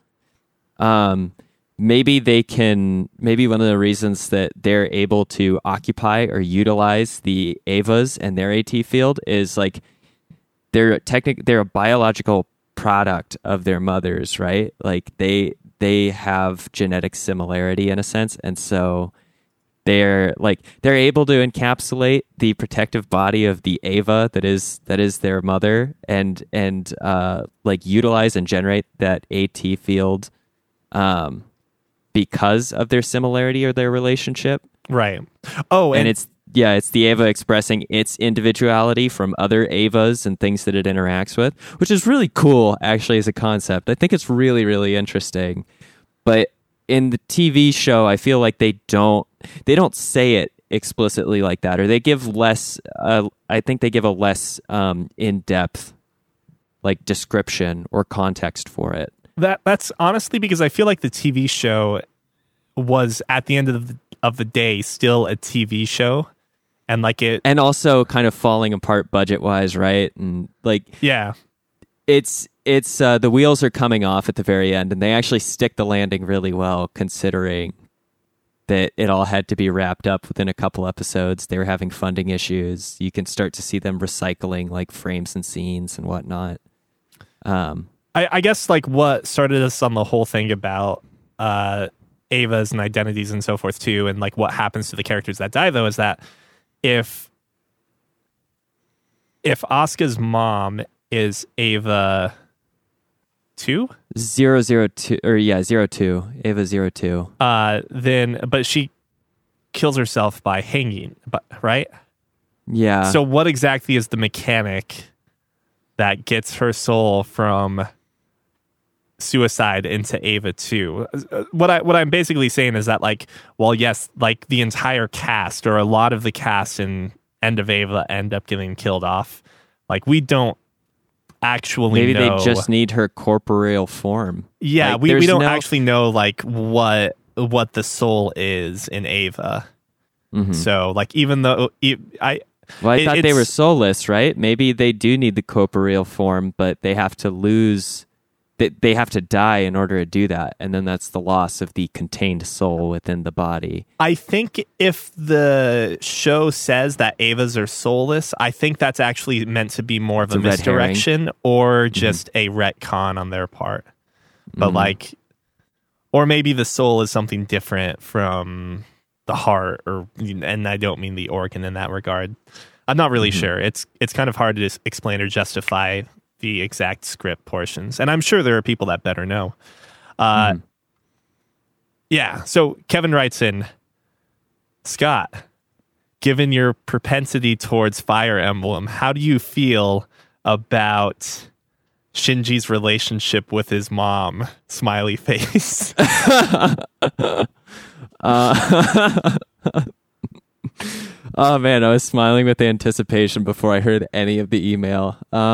Maybe one of the reasons that they're able to occupy or utilize the Avas and their AT field is like they're a biological product of their mothers, right? Like they have genetic similarity in a sense, and so they're able to encapsulate the protective body of the Ava that is their mother, and like utilize and generate that AT field because of their similarity or their relationship. Right. Oh, and it's the Ava expressing its individuality from other Avas and things that it interacts with, which is really cool actually as a concept. I think it's really, really interesting. But in the TV show, I feel like they don't say it explicitly like that, or they give less. I think they give a less in-depth like description or context for it. That's honestly because I feel like the TV show was at the end of the day still a TV show, and like it, and also kind of falling apart budget wise, right? And like yeah, it's the wheels are coming off at the very end, and they actually stick the landing really well, considering that it all had to be wrapped up within a couple episodes. They were having funding issues. You can start to see them recycling like frames and scenes and whatnot. I guess like what started us on the whole thing about Avas and identities and so forth too, and like what happens to the characters that die though, is that if if Asuka's mom is Ava 2? 002 or yeah, 02. Ava 02. Then but she kills herself by hanging, right? Yeah. So what exactly is the mechanic that gets her soul from suicide into Ava 2? What I'm basically saying is that, like, well, yes, like the entire cast or a lot of the cast in End of Ava end up getting killed off. Like, we don't actually maybe know. they just need her corporeal form. Yeah, like, we don't actually know like what the soul is in Ava. Mhm. So like, even though I thought they were soulless, right? Maybe they do need the corporeal form, but they have to lose. They have to die in order to do that, and then that's the loss of the contained soul within the body. I think if the show says that Avas are soulless, I think that's actually meant to be more of a misdirection or just a retcon on their part. But like, or maybe the soul is something different from the heart, and I don't mean the organ in that regard. I'm not really sure. It's kind of hard to just explain or justify the exact script portions, and I'm sure there are people that better know. Yeah, so Kevin writes in, Scott, given your propensity towards Fire Emblem, how do you feel about Shinji's relationship with his mom? Smiley face. Oh man, I was smiling with anticipation before I heard any of the email.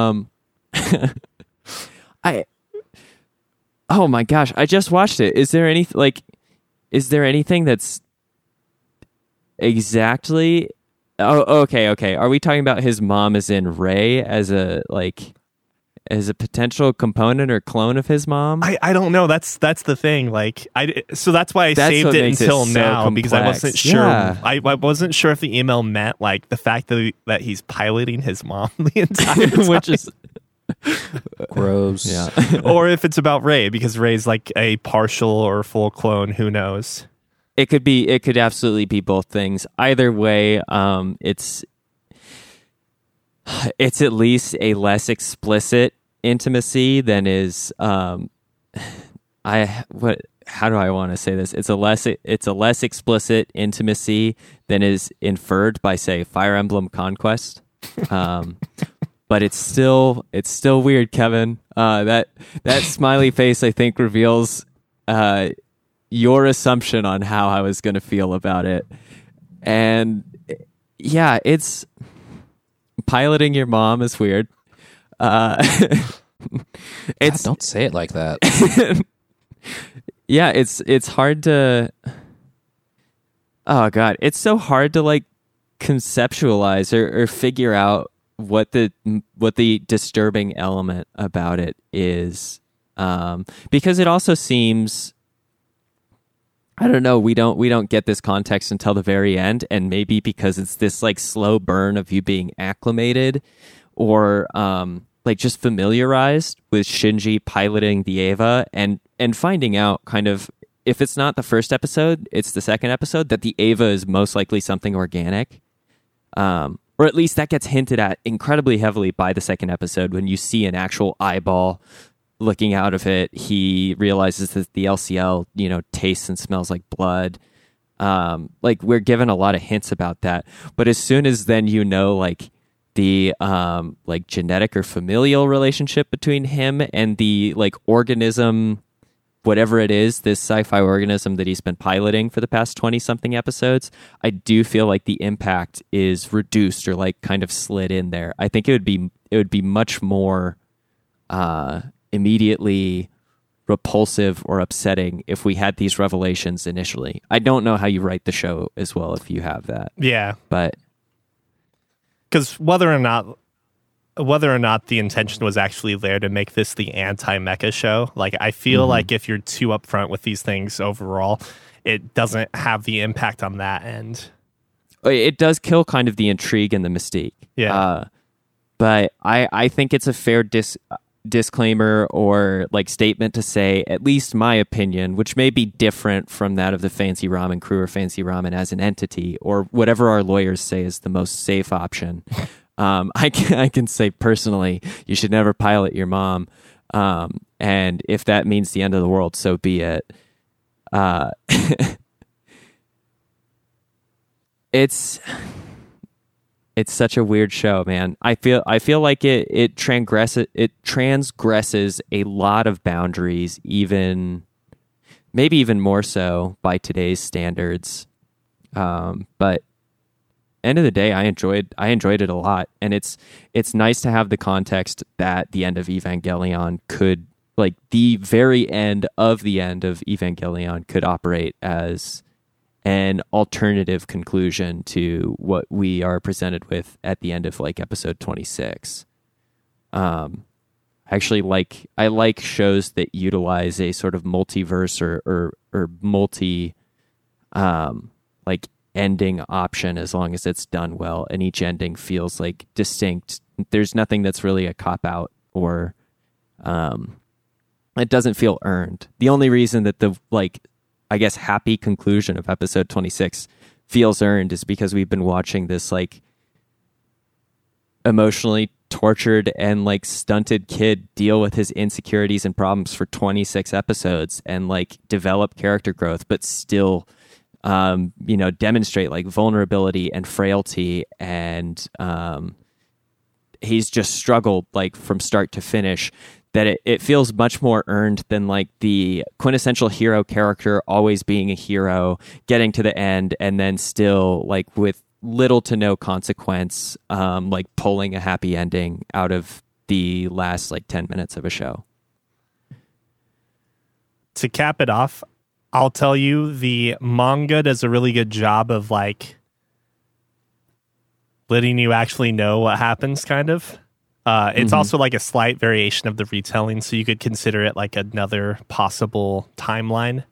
Oh my gosh, I just watched it. Is there anything that's exactly? Oh, okay. Are we talking about his mom as in Rei as a potential component or clone of his mom? I don't know. That's the thing. Like, so that's why I saved it until now, because I wasn't sure. Yeah. I wasn't sure if the email meant like the fact that he's piloting his mom the entire time. Which is gross. yeah. Or if it's about Rei, because Rei's like a partial or full clone. Who knows? It could absolutely be both things. Either way, it's at least a less explicit intimacy than is how do I want to say this? It's a less explicit intimacy than is inferred by, say, Fire Emblem Conquest. But it's still weird, Kevin. That smiley face, I think, reveals your assumption on how I was going to feel about it. And yeah, it's piloting your mom is weird. It's don't say it like that. Yeah, it's hard to. Oh God, it's so hard to like conceptualize or figure out what the disturbing element about it is, because it also seems. I don't know. We don't get this context until the very end, and maybe because it's this like slow burn of you being acclimated, or like just familiarized with Shinji piloting the Eva, and finding out kind of, if it's not the first episode, it's the second episode, that the Eva is most likely something organic, or at least that gets hinted at incredibly heavily by the second episode when you see an actual eyeball looking out of it. He realizes that the LCL, tastes and smells like blood. Like, we're given a lot of hints about that, but as soon as then like the like genetic or familial relationship between him and the like organism, whatever it is, this sci-fi organism that he's been piloting for the past 20 something episodes, I do feel like the impact is reduced or like kind of slid in there. I think it would be much more immediately repulsive or upsetting if we had these revelations initially. I don't know how you write the show as well if you have that. Yeah, but because whether or not the intention was actually there to make this the anti-mecha show, like, I feel like if you're too upfront with these things overall, it doesn't have the impact on that end. It does kill kind of the intrigue and the mystique. Yeah. But I think it's a fair disclaimer or like statement to say, at least my opinion, which may be different from that of the Fancy Ramen crew or Fancy Ramen as an entity, or whatever our lawyers say is the most safe option. I can say personally, you should never pilot your mom. And if that means the end of the world, so be it. It's such a weird show, man. I feel like it transgresses a lot of boundaries, maybe even more so by today's standards. But end of the day, I enjoyed it a lot, and it's nice to have the context that the end of Evangelion could, like the very end of Evangelion could operate as an alternative conclusion to what we are presented with at the end of like episode 26. I like shows that utilize a sort of multiverse or multi like ending option, as long as it's done well and each ending feels like distinct. There's nothing that's really a cop out, or it doesn't feel earned. The only reason that the, like, I guess, happy conclusion of episode 26 feels earned is because we've been watching this like emotionally tortured and like stunted kid deal with his insecurities and problems for 26 episodes and like develop character growth, but still demonstrate like vulnerability and frailty, and he's just struggled like from start to finish, that it feels much more earned than like the quintessential hero character always being a hero, getting to the end, and then still like with little to no consequence, like pulling a happy ending out of the last like 10 minutes of a show. To cap it off, I'll tell you, the manga does a really good job of like letting you actually know what happens, kind of. It's also like a slight variation of the retelling, so you could consider it like another possible timeline.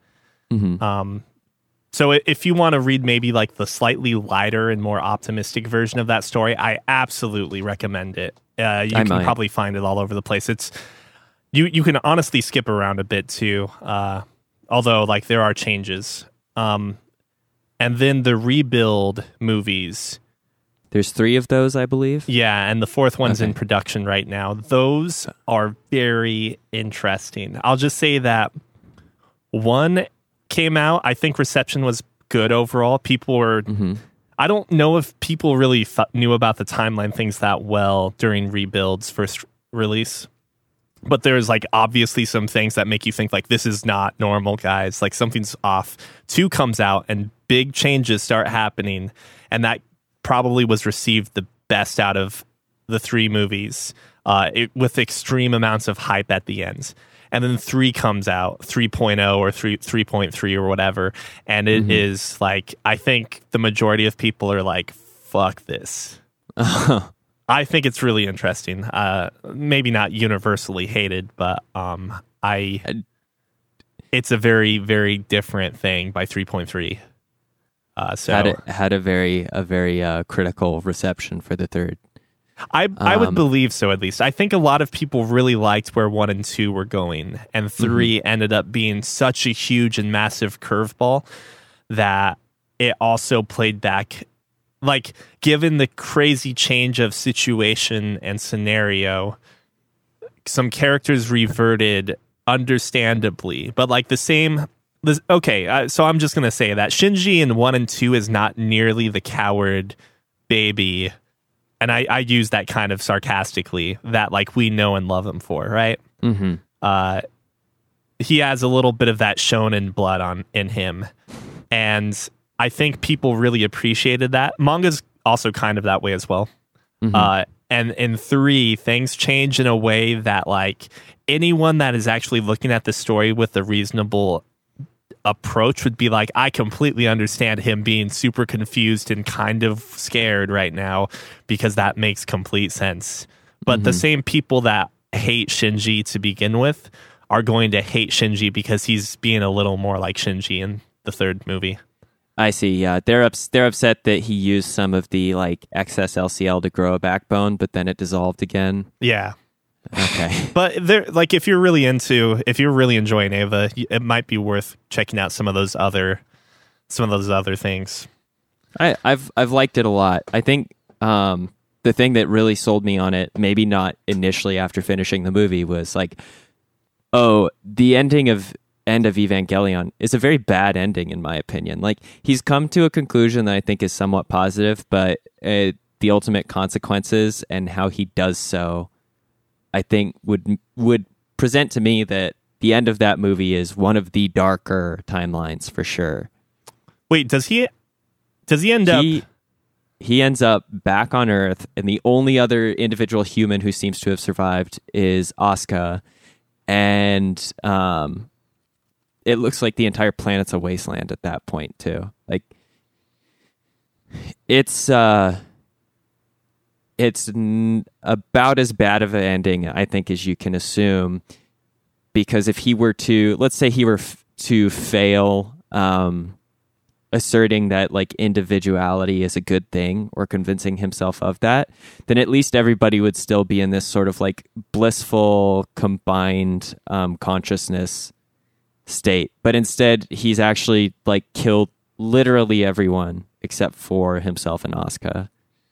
So if you want to read maybe like the slightly lighter and more optimistic version of that story, I absolutely recommend it. You can probably find it all over the place. It's you can honestly skip around a bit too, although like there are changes. And then the Rebuild movies. There's 3 of those, I believe. Yeah, and the 4th one's in production right now. Those are very interesting. I'll just say that 1 came out. I think reception was good overall. People were... I don't know if people really knew about the timeline things that well during Rebuild's first release. But there's like obviously some things that make you think like, this is not normal, guys. Like something's off. 2 comes out and big changes start happening. And that probably was received the best out of the 3 movies, with extreme amounts of hype at the end. And then 3 comes out, 3.0 or 3.3 or whatever, and it is like, I think the majority of people are like, fuck this. I think it's really interesting. Maybe not universally hated, but it's a very, very different thing by 3.3. So had a very critical reception for the 3rd. I would believe so, at least. I think a lot of people really liked where 1 and 2 were going, and 3 ended up being such a huge and massive curveball that it also played back. Like, given the crazy change of situation and scenario, some characters reverted understandably, but like the same... so I'm just going to say that Shinji in 1 and 2 is not nearly the coward baby, and I use that kind of sarcastically, that like we know and love him for, right? He has a little bit of that shonen blood in him, and I think people really appreciated that. Manga's also kind of that way as well. And in 3, things change in a way that like anyone that is actually looking at the story with a reasonable approach would be like, I completely understand him being super confused and kind of scared right now, because that makes complete sense. But the same people that hate Shinji to begin with are going to hate Shinji because he's being a little more like Shinji in the 3rd movie. I see. Yeah, they're upset that he used some of the like excess LCL to grow a backbone, but then it dissolved again. Yeah. Okay. But there, like, if you're really enjoying Eva, it might be worth checking out some of those other things. I've liked it a lot. I think the thing that really sold me on it, maybe not initially after finishing the movie, was like, oh, the end of Evangelion is a very bad ending in my opinion. Like, he's come to a conclusion that I think is somewhat positive, but the ultimate consequences and how he does so, I think would present to me that the end of that movie is one of the darker timelines for sure. Wait, does he end up? He ends up back on Earth, and the only other individual human who seems to have survived is Asuka, and it looks like the entire planet's a wasteland at that point too. Like, it's about as bad of an ending, I think, as you can assume, because if he were to, let's say he were to fail asserting that like individuality is a good thing or convincing himself of that, then at least everybody would still be in this sort of like blissful combined consciousness state. But instead he's actually like killed literally everyone except for himself and Asuka.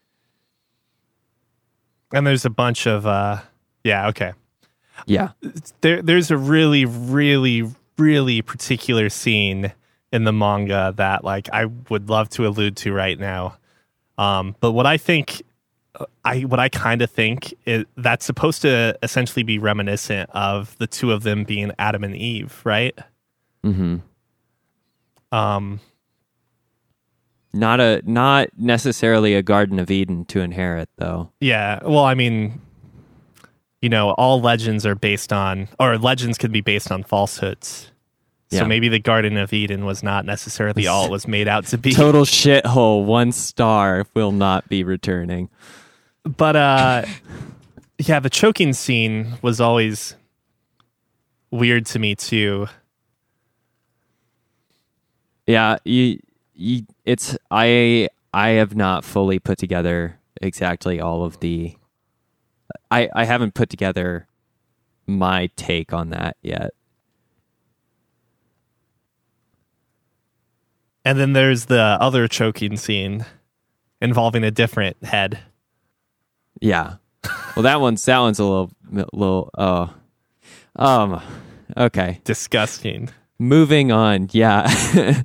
And there's a bunch of okay. Yeah. There's a really, really, really particular scene in the manga that like I would love to allude to right now. But what I kind of think is that's supposed to essentially be reminiscent of the two of them being Adam and Eve, right? Mm-hmm. Not necessarily a Garden of Eden to inherit, though. Yeah. Well, I mean, all legends are based on, or legends can be based on falsehoods. So maybe the Garden of Eden was not necessarily all it was made out to be. Total shithole. 1 star. Will not be returning. But the choking scene was always weird to me too. Yeah, it's I have not fully put together exactly all of the. I haven't put together my take on that yet. And then there's the other choking scene involving a different head. Yeah. Well, that one's a little okay. Disgusting. Moving on. Yeah.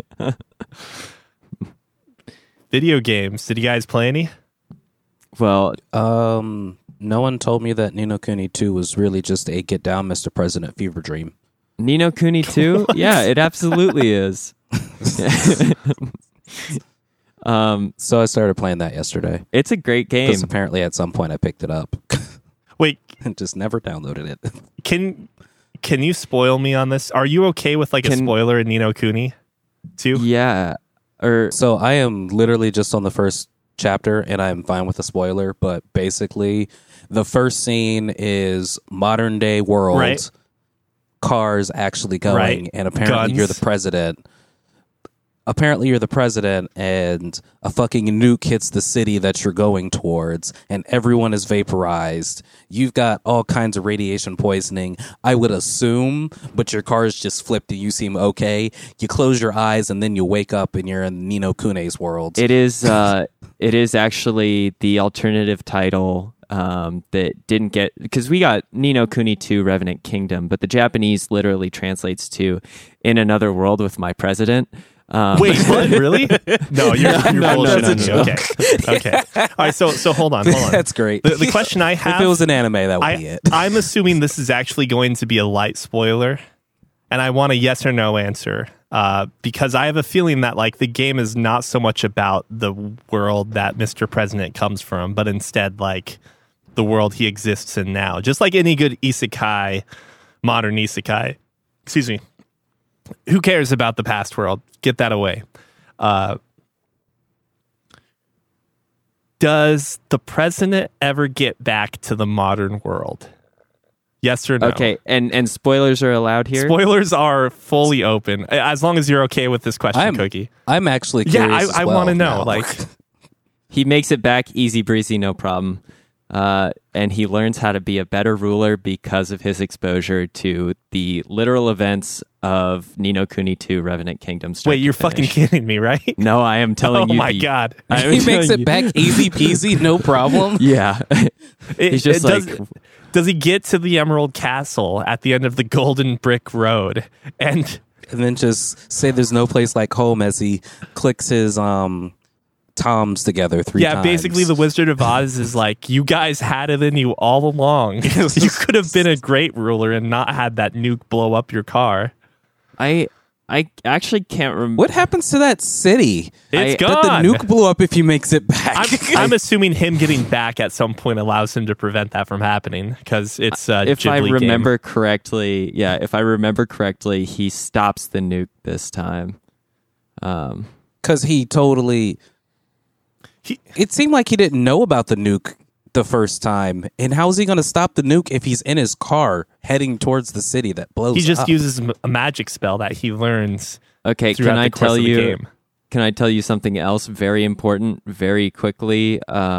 Video games. Did you guys play any? Well, no one told me that Ni no Kuni 2 was really just a get down Mr. President fever dream. Ni no Kuni 2? Yeah, it absolutely is. So I started playing that yesterday. It's a great game. Because apparently at some point I picked it up. Wait. And just never downloaded it. Can you spoil me on this? Are you okay with a spoiler in Ni no Kuni 2? Yeah. So I am literally just on the first chapter and I'm fine with the spoiler, but basically the first scene is modern day world, right. Cars actually going, right. And apparently Guns. you're the president. Apparently you're the president and a fucking nuke hits the city that you're going towards and everyone is vaporized. You've got all kinds of radiation poisoning, I would assume, but your car's just flipped and you seem okay. You close your eyes and then you wake up and you're in Ni no Kuni's world. It is actually the alternative title that didn't get, because we got Ni no Kuni 2 Revenant Kingdom, but the Japanese literally translates to In Another World with My President. Wait, what? Really? No, you're bullshitting me. Okay. All right, so hold on. That's great. The question I have... If it was an anime, that would be it. I'm assuming this is actually going to be a light spoiler, and I want a yes or no answer, because I have a feeling that the game is not so much about the world that Mr. President comes from, but instead the world he exists in now. Just like any good isekai, modern isekai. Excuse me. Who cares about the past world? Get that away. Does the president ever get back to the modern world? Yes or no? Okay, and spoilers are allowed here? Spoilers are fully open, as long as you're okay with this question, Cookie. I'm actually curious. I want to know. He makes it back easy breezy, no problem. and he learns how to be a better ruler because of his exposure to the literal events of Ni no Kuni 2 Revenant Kingdom. Wait, you're fucking kidding me, right? No, I am telling you. Oh my God. He makes it back easy peasy, no problem. Yeah. He's just does he get to the Emerald Castle at the end of the Golden Brick Road and then just say there's no place like home as he clicks his toms together 3 times. Yeah, basically the Wizard of Oz is like, you guys had it in you all along. You could have been a great ruler and not had that nuke blow up your car. I actually can't remember. What happens to that city? It's That gone. the nuke blew up if he makes it back. I'm assuming him getting back at some point allows him to prevent that from happening because it's a if I Ghibli remember game. correctly, he stops the nuke this time. Because he totally... it seemed like he didn't know about the nuke the first time. And how is he going to stop the nuke if he's in his car heading towards the city that blows He just up? uses a magic spell that he learns. Okay, throughout can I the course tell of the you? game. Can I tell you something else very important, very quickly?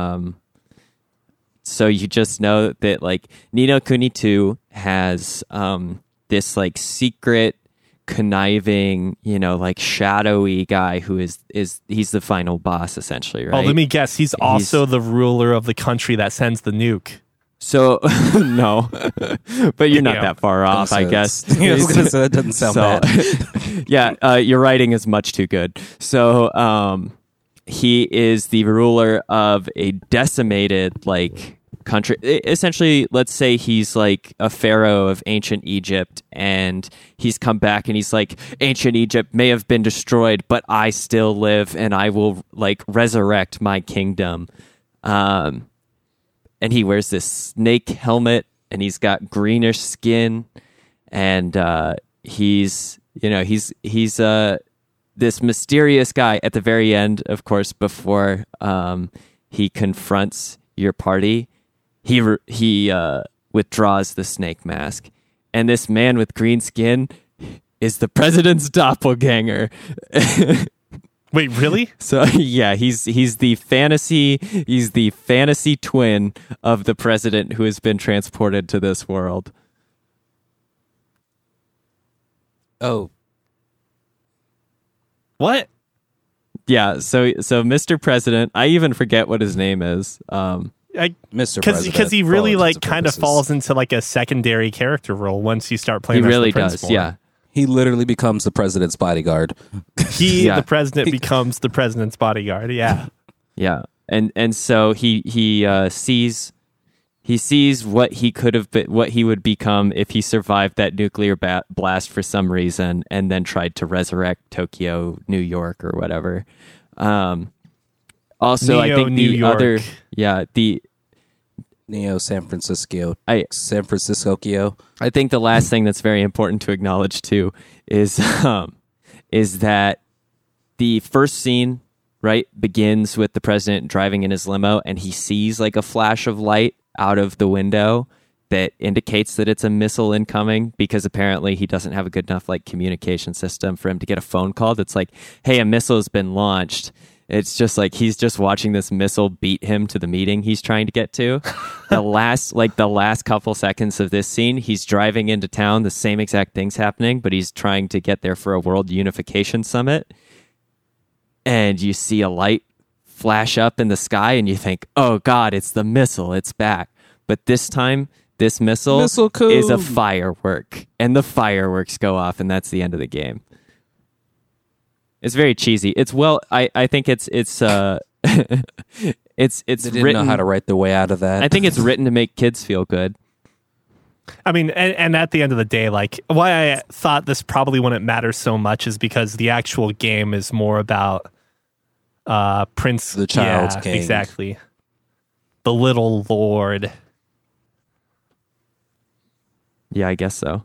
So you just know that like Ni no Kuni 2 has this like secret, conniving, like shadowy guy who is he's the final boss essentially, right? Oh, let me guess. He's also the ruler of the country that sends the nuke. So no, but you're not Yeah. that far off, I guess. I was going to say that doesn't sound bad. Yeah, your writing is much too good. So he is the ruler of a decimated country. Essentially, let's say he's like a pharaoh of ancient Egypt, and he's come back and he's like, ancient Egypt may have been destroyed, but I still live, and I will resurrect my kingdom. And he wears this snake helmet, and he's got greenish skin, and he's this mysterious guy at the very end, of course, before he confronts your party. He withdraws the snake mask, and this man with green skin is the president's doppelganger. Wait, really? So yeah, he's the fantasy twin of the president who has been transported to this world. Oh, What? Yeah, so Mr. President, I even forget what his name is. Mr. Because President, he for really all intents and kind of purposes. falls into a secondary character role once you start He playing. as really the prince does. form. Yeah. He literally becomes the president's bodyguard. Yeah. The president becomes the president's bodyguard. Yeah. Yeah, and so he sees what he could have been, what he would become if he survived that nuclear blast for some reason, and then tried to resurrect Tokyo, New York, or whatever. Also, I think New York. the Neo San Francisco. I think the last thing that's very important to acknowledge too is that the first scene, right, begins with the president driving in his limo, and he sees a flash of light out of the window that indicates that it's a missile incoming, because apparently he doesn't have a good enough communication system for him to get a phone call that's like, hey, a missile has been launched. It's just he's just watching this missile beat him to the meeting he's trying to get to. The last couple seconds of this scene, he's driving into town, the same exact thing's happening, but he's trying to get there for a World Unification Summit. And you see a light flash up in the sky, and you think, oh God, it's the missile, it's back. But this time, this missile coup. is a firework, and the fireworks go off, and that's the end of the game. It's very cheesy. I think it's it's They didn't written, know how to write their way out of that. I think it's written to make kids feel good. I mean, and at the end of the day, why I thought this probably wouldn't matter so much is because the actual game is more about Prince, The child's king. exactly, the little lord. Yeah, I guess so.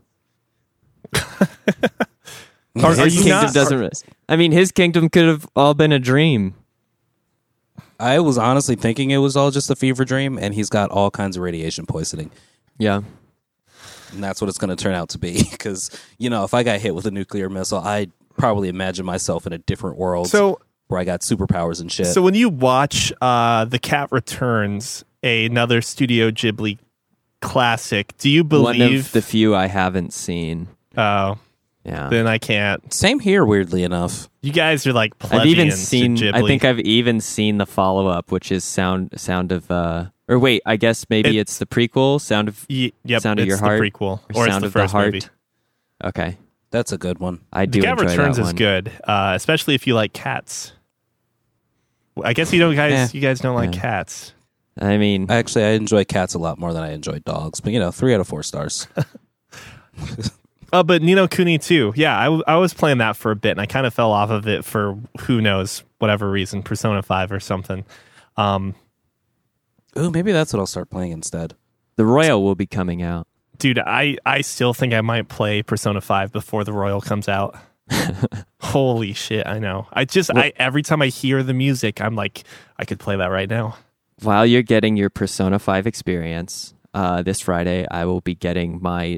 Are His you kingdom not? doesn't. I mean, his kingdom could have all been a dream. I was honestly thinking it was all just a fever dream, and he's got all kinds of radiation poisoning. Yeah. And that's what it's going to turn out to be. Because, if I got hit with a nuclear missile, I'd probably imagine myself in a different world So where I got superpowers and shit. So when you watch The Cat Returns, another Studio Ghibli classic. Do you believe? One of the few I haven't seen. Oh, Yeah. then I can't. Same here, weirdly enough. You guys are like I've even plebeians seen. to Ghibli. I think I've even seen the follow up, which is Sound of. Or wait, I guess maybe it's the prequel, Sound of. Yep, Sound of it's Your Heart, the prequel, or or it's Sound the of the first Heart. movie. Okay, That's a good one. I do The Cat enjoy Returns that is one. good, especially if you like cats. I guess you don't guys. Yeah. You guys don't like Yeah. cats. I mean, Actually, I enjoy cats a lot more than I enjoy dogs. But 3 out of 4 stars. Oh, but Ni no Kuni too. Yeah, I was playing that for a bit, and I kind of fell off of it for who knows, whatever reason, Persona 5 or something. Ooh, maybe that's what I'll start playing instead. the Royal will be coming out. Dude, I still think I might play Persona 5 before the Royal comes out. Holy shit, I know. I every time I hear the music, I'm like, I could play that right now. While you're getting your Persona 5 experience, this Friday I will be getting my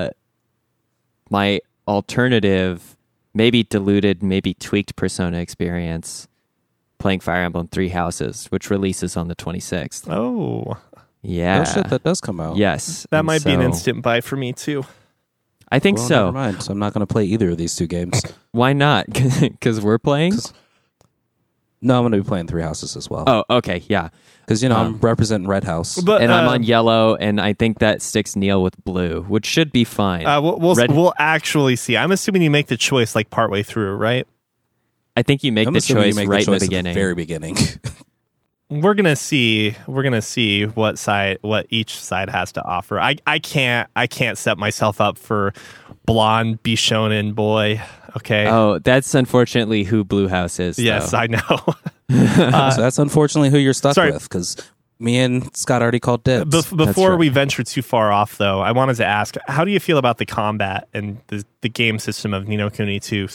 my alternative, maybe diluted, maybe tweaked Persona experience, playing Fire Emblem Three Houses, which releases on the 26th. Oh, Yeah. Oh shit, that does come out. Yes. that And might be an so- instant buy for me too. I think Well, so. never mind. So I'm not going to play either of these 2 games. Why not? Because we're playing? No, I'm going to be playing 3 Houses as well. Oh, okay. Yeah. Because I'm representing Red House. But And I'm on yellow, and I think that sticks Neil with blue, which should be fine. we'll actually see. I'm assuming you make the choice like partway through, right? I think you make I'm the assuming you choice make right the in choice the beginning. At the very beginning. We're gonna see what each side has to offer. I can't set myself up for blonde Bishonen boy. Okay. Oh, that's unfortunately who Blue House is. yes, though. I know. So that's unfortunately who you're stuck sorry. with, because me and Scott already called dibs. Before right. we venture too far off, though, I wanted to ask, how do you feel about the combat and the game system of Ni no Kuni 2?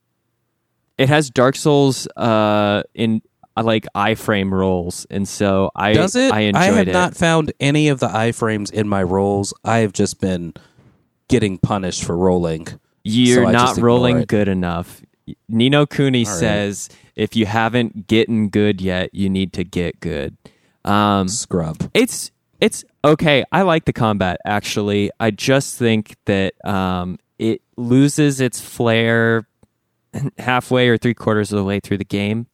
It has Dark Souls in like iframe rolls, and so Does it? I enjoyed I have it. not found any of the iframes in my rolls. I have just been getting punished for rolling. You're so I not just ignore rolling it. good enough. Ni no Kuni All right. says if you haven't gotten good yet, you need to get good. Scrub. It's okay. I like the combat actually. I just think that it loses its flair halfway or 3/4 of the way through the game.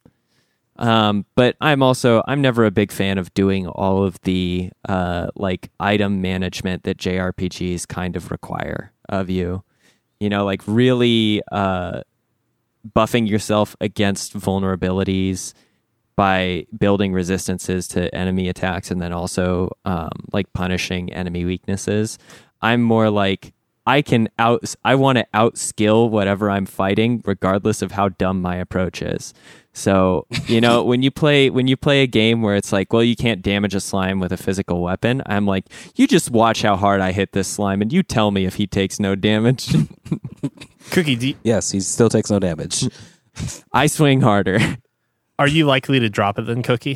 But I'm never a big fan of doing all of the like item management that JRPGs kind of require of you. Like really buffing yourself against vulnerabilities by building resistances to enemy attacks, and then also like punishing enemy weaknesses. I'm more like I want to outskill whatever I'm fighting, regardless of how dumb my approach is. So, when you play a game where it's like, well, you can't damage a slime with a physical weapon, I'm like, you just watch how hard I hit this slime, and you tell me if he takes no damage. Cookie, Yes, he still takes no damage. I swing harder. are you likely to drop it then, Cookie?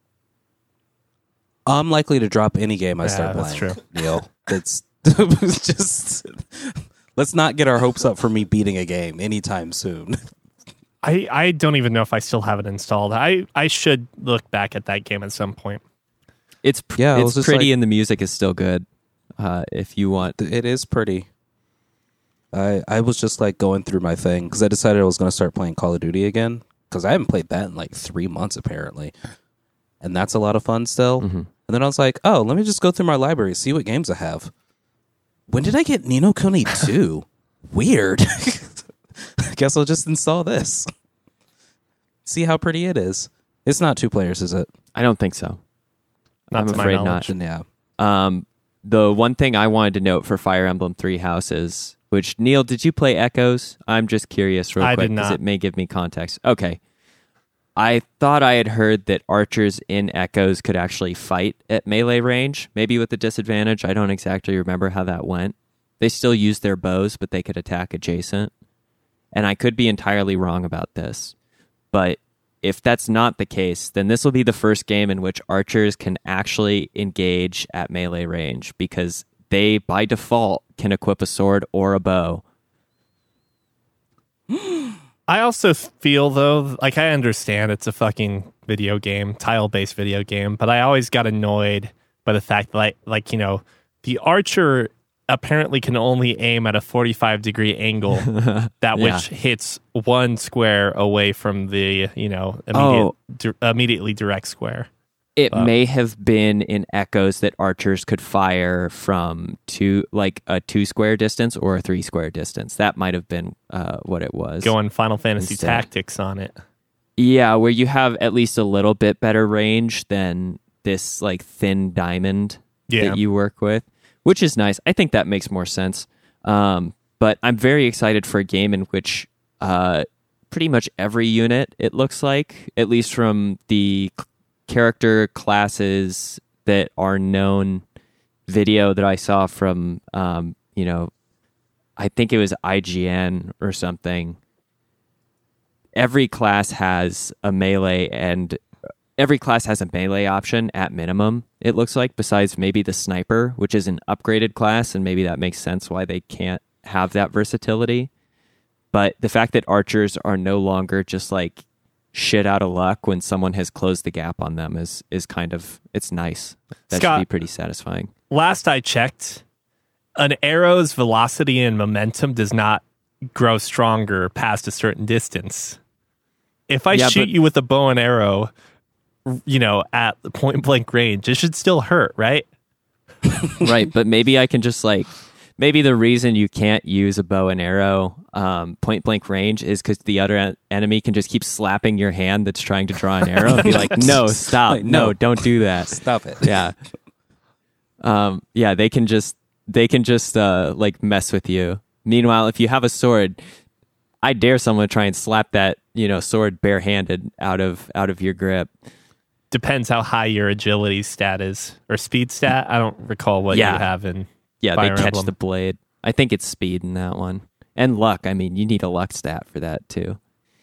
I'm likely to drop any game I Yeah, start that's playing. true. Neil, it's just let's not get our hopes up for me beating a game anytime soon. I don't even know if I still have it installed. I should look back at that game at some point. It's Yeah, it was it's just pretty, like- and the music is still good. If you want, It is pretty. I was just like going through my thing because I decided I was going to start playing Call of Duty again because I haven't played that in like 3 months apparently, and that's a lot of fun still. Mm-hmm. And then I was like, oh, let me just go through my library, see what games I have. When did I get Ni no Kuni 2? Weird. I guess I'll just install this. See how pretty it is. It's not 2 players, is it? I don't think so. Not I'm to my afraid knowledge. not. Then yeah. The one thing I wanted to note for Fire Emblem Three Houses, which Neil, did you play Echoes? I'm just curious real I quick did because not. it may give me context. Okay. I thought I had heard that archers in Echoes could actually fight at melee range, maybe with a disadvantage. I don't exactly remember how that went. They still used their bows, but they could attack adjacent. And I could be entirely wrong about this. But if that's not the case, then this will be the first game in which archers can actually engage at melee range because they, by default, can equip a sword or a bow. I also feel, though, like I understand it's a fucking video game, tile-based video game, but I always got annoyed by the fact that, the archer apparently can only aim at a 45-degree angle which hits one square away from the, immediately direct square. It may have been in Echoes that archers could fire from a 2 square distance or a 3 square distance. That might have been what it was. Going Final Fantasy instead. Tactics on it. Yeah, where you have at least a little bit better range than this thin diamond that you work with, which is nice. I think that makes more sense. But I'm very excited for a game in which pretty much every unit, it looks like, at least from the character classes that are known video that I saw from, I think it was IGN or something. Every class has a melee option at minimum, it looks like, besides maybe the sniper, which is an upgraded class, and maybe that makes sense why they can't have that versatility. But the fact that archers are no longer just shit out of luck when someone has closed the gap on them is kind of, it's nice. That Scott, should be pretty satisfying. Last I checked, an arrow's velocity and momentum does not grow stronger past a certain distance. If I shoot you with a bow and arrow, at the point blank range, it should still hurt, right? Right, but maybe I can just maybe the reason you can't use a bow and arrow point blank range is because the other enemy can just keep slapping your hand that's trying to draw an arrow and be like, no, stop, no, don't do that, Stop it. Yeah, they can just mess with you. Meanwhile, if you have a sword, I dare someone to try and slap that sword barehanded out of your grip. Depends how high your agility stat is, or speed stat. I don't recall what you have in. Yeah, Fire they catch Emblem. the blade. I think it's speed in that one. And luck. I mean, you need a luck stat for that, too.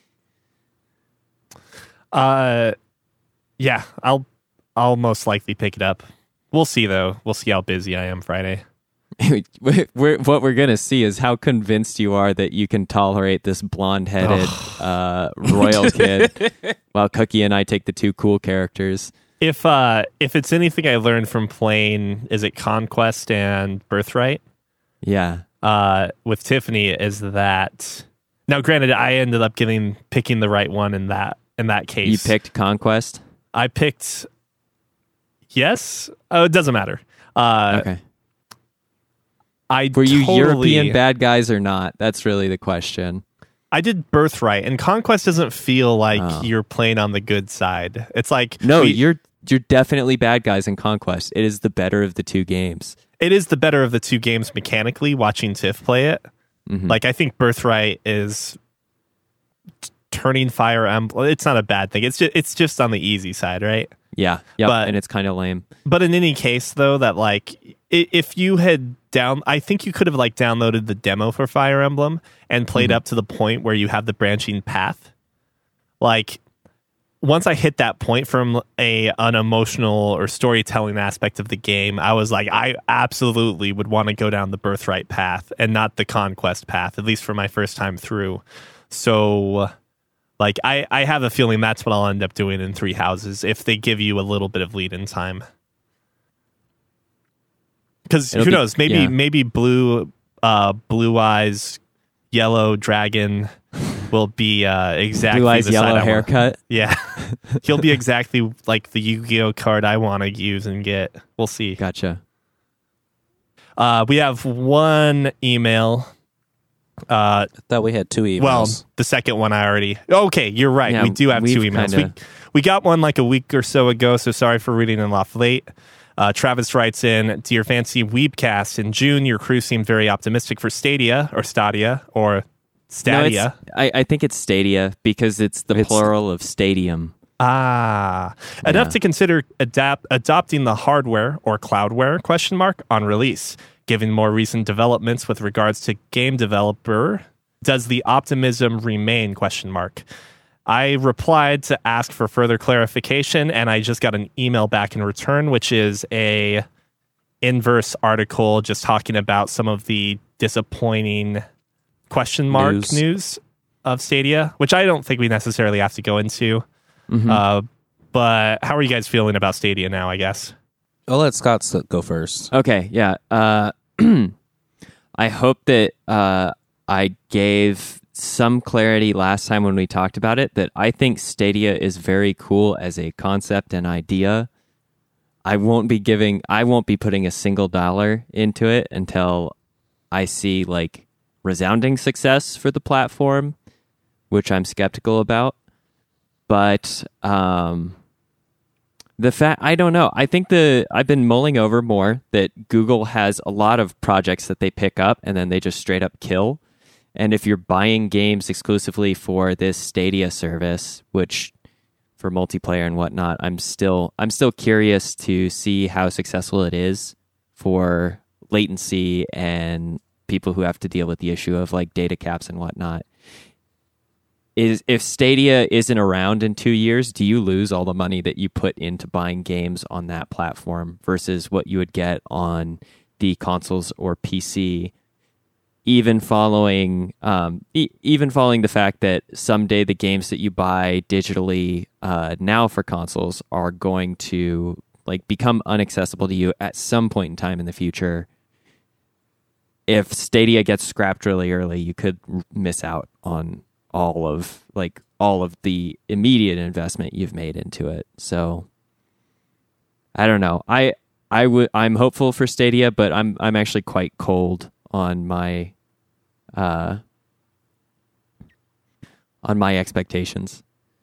Yeah, I'll most likely pick it up. We'll see, though. We'll see how busy I am Friday. What we're going to see is how convinced you are that you can tolerate this blonde-headed royal kid while Cookie and I take the 2 cool characters. If it's anything I learned from playing, is it Conquest and Birthright? Yeah. With Tiffany, is that now? Granted, I ended up picking the right one in that case. You picked Conquest? I picked. Yes. Oh, it doesn't matter. Okay. Were you European bad guys or not? That's really the question. I did Birthright, and Conquest doesn't feel like you're playing on the good side. It's like you're definitely bad guys in Conquest. It is the better of the 2 games. It is the better of the 2 games mechanically. Watching Tiff play it, I think Birthright is turning Fire Emblem. It's not a bad thing. It's just on the easy side, right? Yeah, and it's kind of lame. But in any case, though, that if you had I think you could have downloaded the demo for Fire Emblem and played up to the point where you have the branching path. Once I hit that point from an emotional or storytelling aspect of the game, I was like, I absolutely would want to go down the Birthright path and not the Conquest path, at least for my first time through. So, I have a feeling that's what I'll end up doing in 3 Houses if they give you a little bit of lead in time. Because who knows? Maybe Blue Eyes, Yellow Dragon will be exactly Blue Eyes, the yellow side haircut. Yeah, he'll be exactly like the Yu-Gi-Oh card I want to use and get. We'll see. Gotcha. We have one email. I thought we had 2 emails. Well, the second one I already. Okay, you're right. Yeah, we do have 2 emails. We got one a week or so ago. So sorry for reading it off late. Travis writes in, Dear Fancy Weebcast, in June, your crew seemed very optimistic for Stadia. No, I think it's Stadia because it's the plural of stadium. Enough to consider adopting the hardware or cloudware ? On release. Given more recent developments with regards to game developer, does the optimism remain ? I replied to ask for further clarification, and I just got an email back in return, which is a inverse article just talking about some of the disappointing ? news of Stadia, which I don't think we necessarily have to go into. But how are you guys feeling about Stadia now, I guess? I'll let Scott go first. Okay, yeah. I hope that I gave some clarity last time when we talked about it, that I think Stadia is very cool as a concept and idea. I won't be putting a single dollar into it until I see like resounding success for the platform, which I'm skeptical about. But I don't know. I think I've been mulling over more that Google has a lot of projects that they pick up and then they just straight up kill. And if you're buying games exclusively for this Stadia service, which for multiplayer and whatnot, I'm still curious to see how successful it is for latency and people who have to deal with the issue of like data caps and whatnot. If Stadia isn't around in 2 years, do you lose all the money that you put into buying games on that platform versus what you would get on the consoles or PC? Even following the fact that someday the games that you buy digitally now for consoles are going to like become inaccessible to you at some point in time in the future. If Stadia gets scrapped really early, you could miss out on all of the immediate investment you've made into it. So I don't know. I'm hopeful for Stadia, but I'm actually quite cold on my expectations.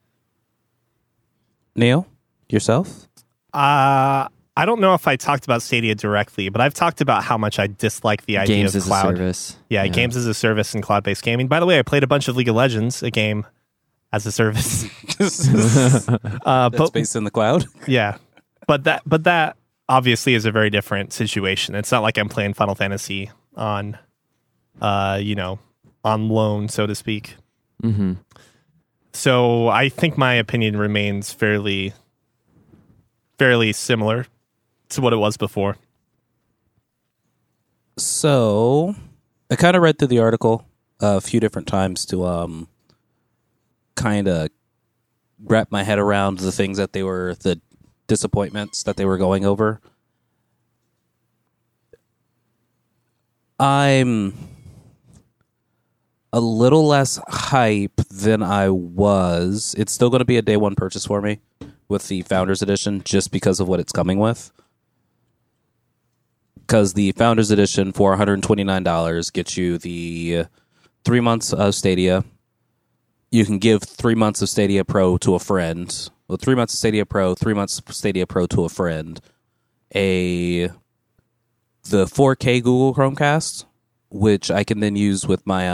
Neil, yourself? I don't know if I talked about Stadia directly, but I've talked about how much I dislike the idea games of as cloud. A service. Yeah, games as a service and cloud-based gaming. By the way, I played a bunch of League of Legends, a game as a service. That's based in the cloud. Yeah, but that obviously is a very different situation. It's not like I'm playing Final Fantasy on, on loan, so to speak. Mm-hmm. So I think my opinion remains fairly similar to what it was before. So I kind of read through the article a few different times to kind of wrap my head around the disappointments that they were going over. I'm a little less hype than I was. It's still going to be a day one purchase for me with the Founders Edition just because of what it's coming with. Because the Founders Edition for $129 gets you the 3 months of Stadia. You can give 3 months of Stadia Pro to a friend. Well, 3 months of Stadia Pro, 3 months of Stadia Pro to a friend. The 4K Google Chromecast, which I can then use with my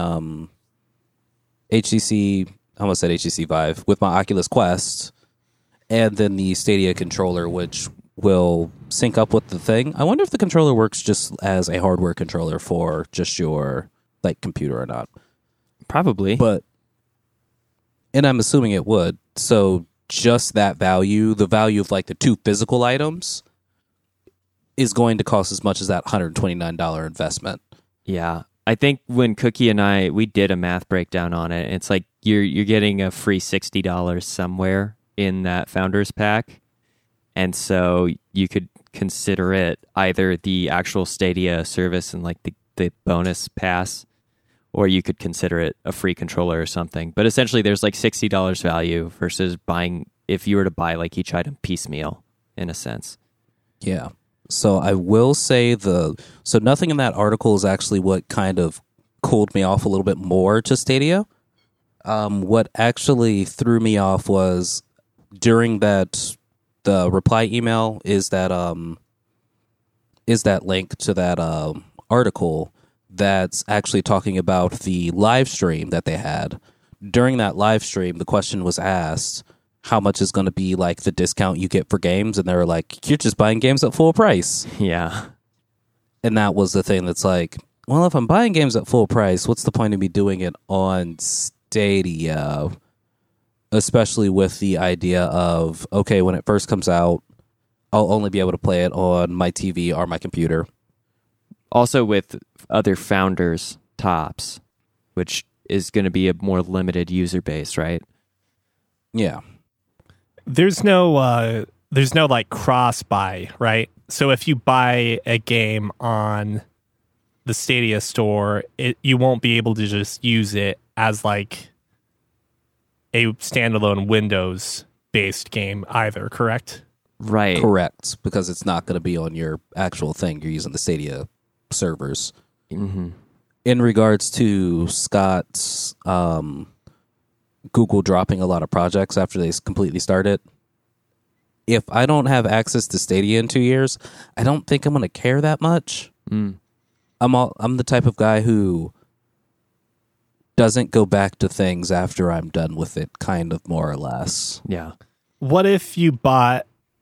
HTC, I almost said HTC Vive, with my Oculus Quest, and then the Stadia controller, which will sync up with the thing. I wonder if the controller works just as a hardware controller for just your computer or not. Probably. And I'm assuming it would. So just that value, the value of the two physical items, is going to cost as much as that $129 investment. Yeah. I think when Cookie and we did a math breakdown on it, it's like you're getting a free $60 somewhere in that Founders Pack. And so you could consider it either the actual Stadia service and the bonus pass, or you could consider it a free controller or something. But essentially there's $60 value versus buying, if you were to buy each item piecemeal in a sense. Yeah. So I will say so nothing in that article is actually what kind of cooled me off a little bit more to Stadia. What actually threw me off was during the reply email is that link to that article that's actually talking about the live stream that they had. During that live stream, the question was asked, how much is going to be the discount you get for games? And they were like, you're just buying games at full price. Yeah. And that was the thing that's well, if I'm buying games at full price, what's the point of me doing it on Stadia? Especially with the idea of, okay, when it first comes out, I'll only be able to play it on my TV or my computer. Also with other Founders tops, which is going to be a more limited user base, right? Yeah. There's no like cross buy, right? So if you buy a game on the Stadia store, you won't be able to just use it as like a standalone Windows based game either, correct? Right. Correct, because it's not going to be on your actual thing. You're using the Stadia servers. Mm-hmm. In regards to Scott's Google dropping a lot of projects after they completely started, if I don't have access to Stadia in 2 years, I don't think I'm going to care that much. I'm the type of guy who doesn't go back to things after I'm done with it, kind of, more or less. Yeah. What if you bought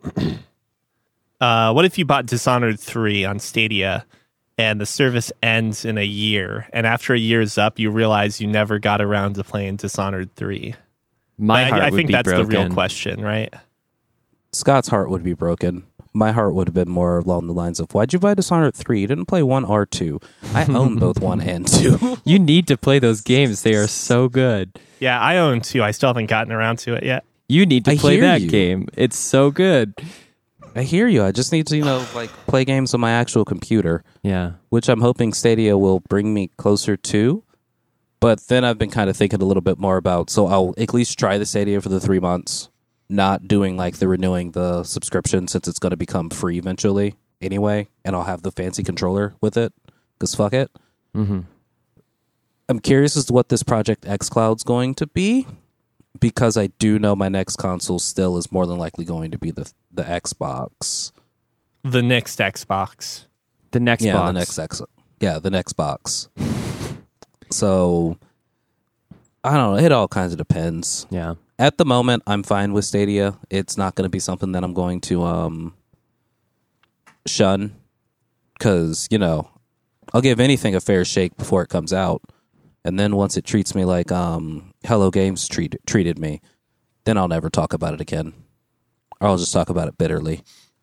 Dishonored 3 on Stadia and the service ends in a year, and after a year is up, you realize you never got around to playing Dishonored 3? I think that's broken. the real question, right? Scott's heart would be broken. My heart would have been more along the lines of, why'd you buy Dishonored 3? You didn't play 1 or 2. I own both 1 and 2. You need to play those games. They are so good. Yeah, I own 2. I still haven't gotten around to it yet. You need to I play hear that you. game. It's so good. I hear you. I just need to, play games on my actual computer, Yeah. which I'm hoping Stadia will bring me closer to. But then I've been kind of thinking a little bit more about, so I'll at least try the Stadia for the 3 months, not doing the renewing the subscription since it's going to become free eventually anyway, and I'll have the fancy controller with it, because fuck it. Mm-hmm. I'm curious as to what this Project xCloud's going to be, because I do know my next console still is more than likely going to be the Xbox. The next Xbox. The next Yeah, box. the next box. So, I don't know. It all kinds of depends. Yeah. At the moment, I'm fine with Stadia. It's not going to be something that I'm going to shun, because, I'll give anything a fair shake before it comes out. And then once it treats me like Hello Games treated me, then I'll never talk about it again. Or I'll just talk about it bitterly.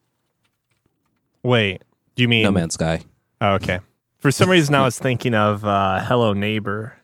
Wait, do you mean No Man's Sky. Oh, okay. For some reason, I was thinking of Hello Neighbor,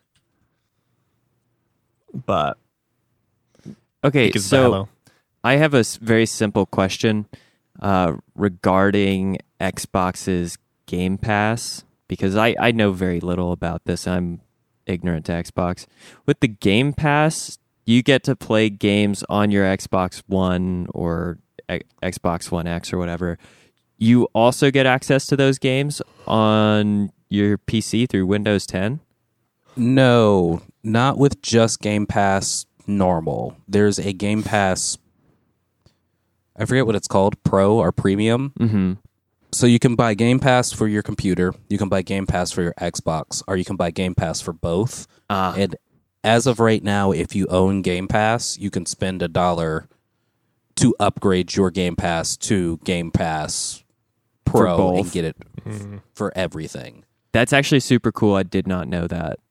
but Okay, because so Hello. I have a very simple question regarding Xbox's Game Pass, because I know very little about this. I'm ignorant to Xbox. With the Game Pass, you get to play games on your Xbox One or Xbox One X or whatever. You also get access to those games on your PC through Windows 10? No, not with just Game Pass normal. There's a Game Pass, I forget what it's called, Pro or Premium. Mm-hmm. So you can buy Game Pass for your computer, you can buy Game Pass for your Xbox, or you can buy Game Pass for both. And as of right now, if you own Game Pass, you can spend $1 to upgrade your Game Pass to Game Pass Pro both. and get it for everything. That's actually super cool. I did not know that.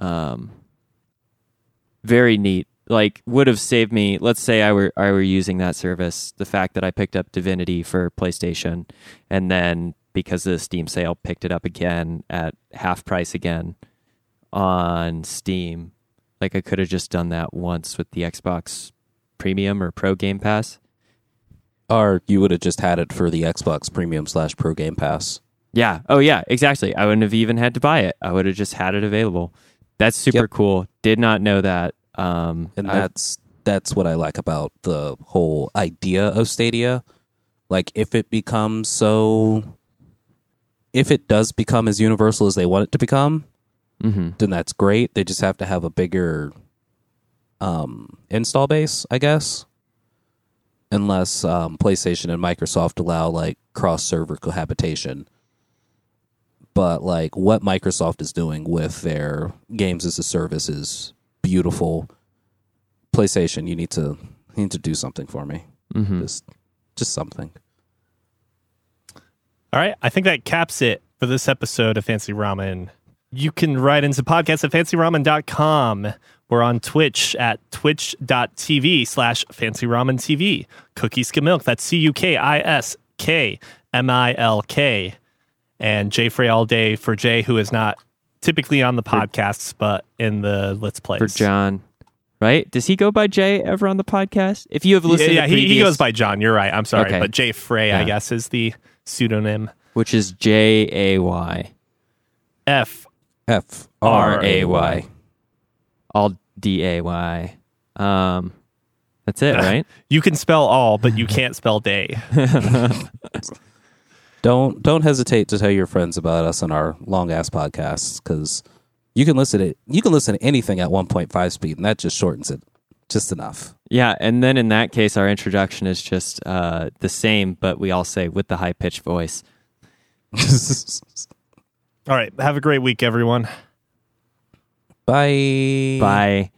Very neat. Like, would have saved me. Let's say I were using that service. The fact that I picked up Divinity for PlayStation, and then because of the Steam sale, picked it up again at half price again on Steam. Like, I could have just done that once with the Xbox Premium or Pro Game Pass. Or you would have just had it for the Xbox Premium / Pro Game Pass. Yeah. Oh, yeah. Exactly. I wouldn't have even had to buy it. I would have just had it available. That's super cool. Did not know that. And that's what I like about the whole idea of Stadia. Like, if it does become as universal as they want it to become, then that's great. They just have to have a bigger install base, I guess. Unless PlayStation and Microsoft allow like cross-server cohabitation. But like what Microsoft is doing with their games as a service is beautiful. PlayStation, you need to do something for me. Just something. All right, I think that caps it for this episode of Fancy Ramen. You can write into podcast at fancyramen.com. We're on Twitch at twitch.tv/fancyramentv. Cookie Skim Milk, that's CUKISKMILK. And Jay Frey all day for Jay, who is not typically on the podcasts, but in the Let's Plays. For John. Right? Does he go by Jay ever on the podcast? If you have listened to previous... he goes by John. You're right. I'm sorry. Okay. But Jay Frey, I guess, is the pseudonym. Which is Jay. F-R-A-Y. All D-A-Y. That's it, right? You can spell all, but you can't spell day. Don't hesitate to tell your friends about us on our long ass podcasts, because you can listen to anything at 1.5 speed, and that just shortens it just enough. Yeah, and then in that case, our introduction is just the same, but we all say with the high pitched voice. All right. Have a great week, everyone. Bye. Bye.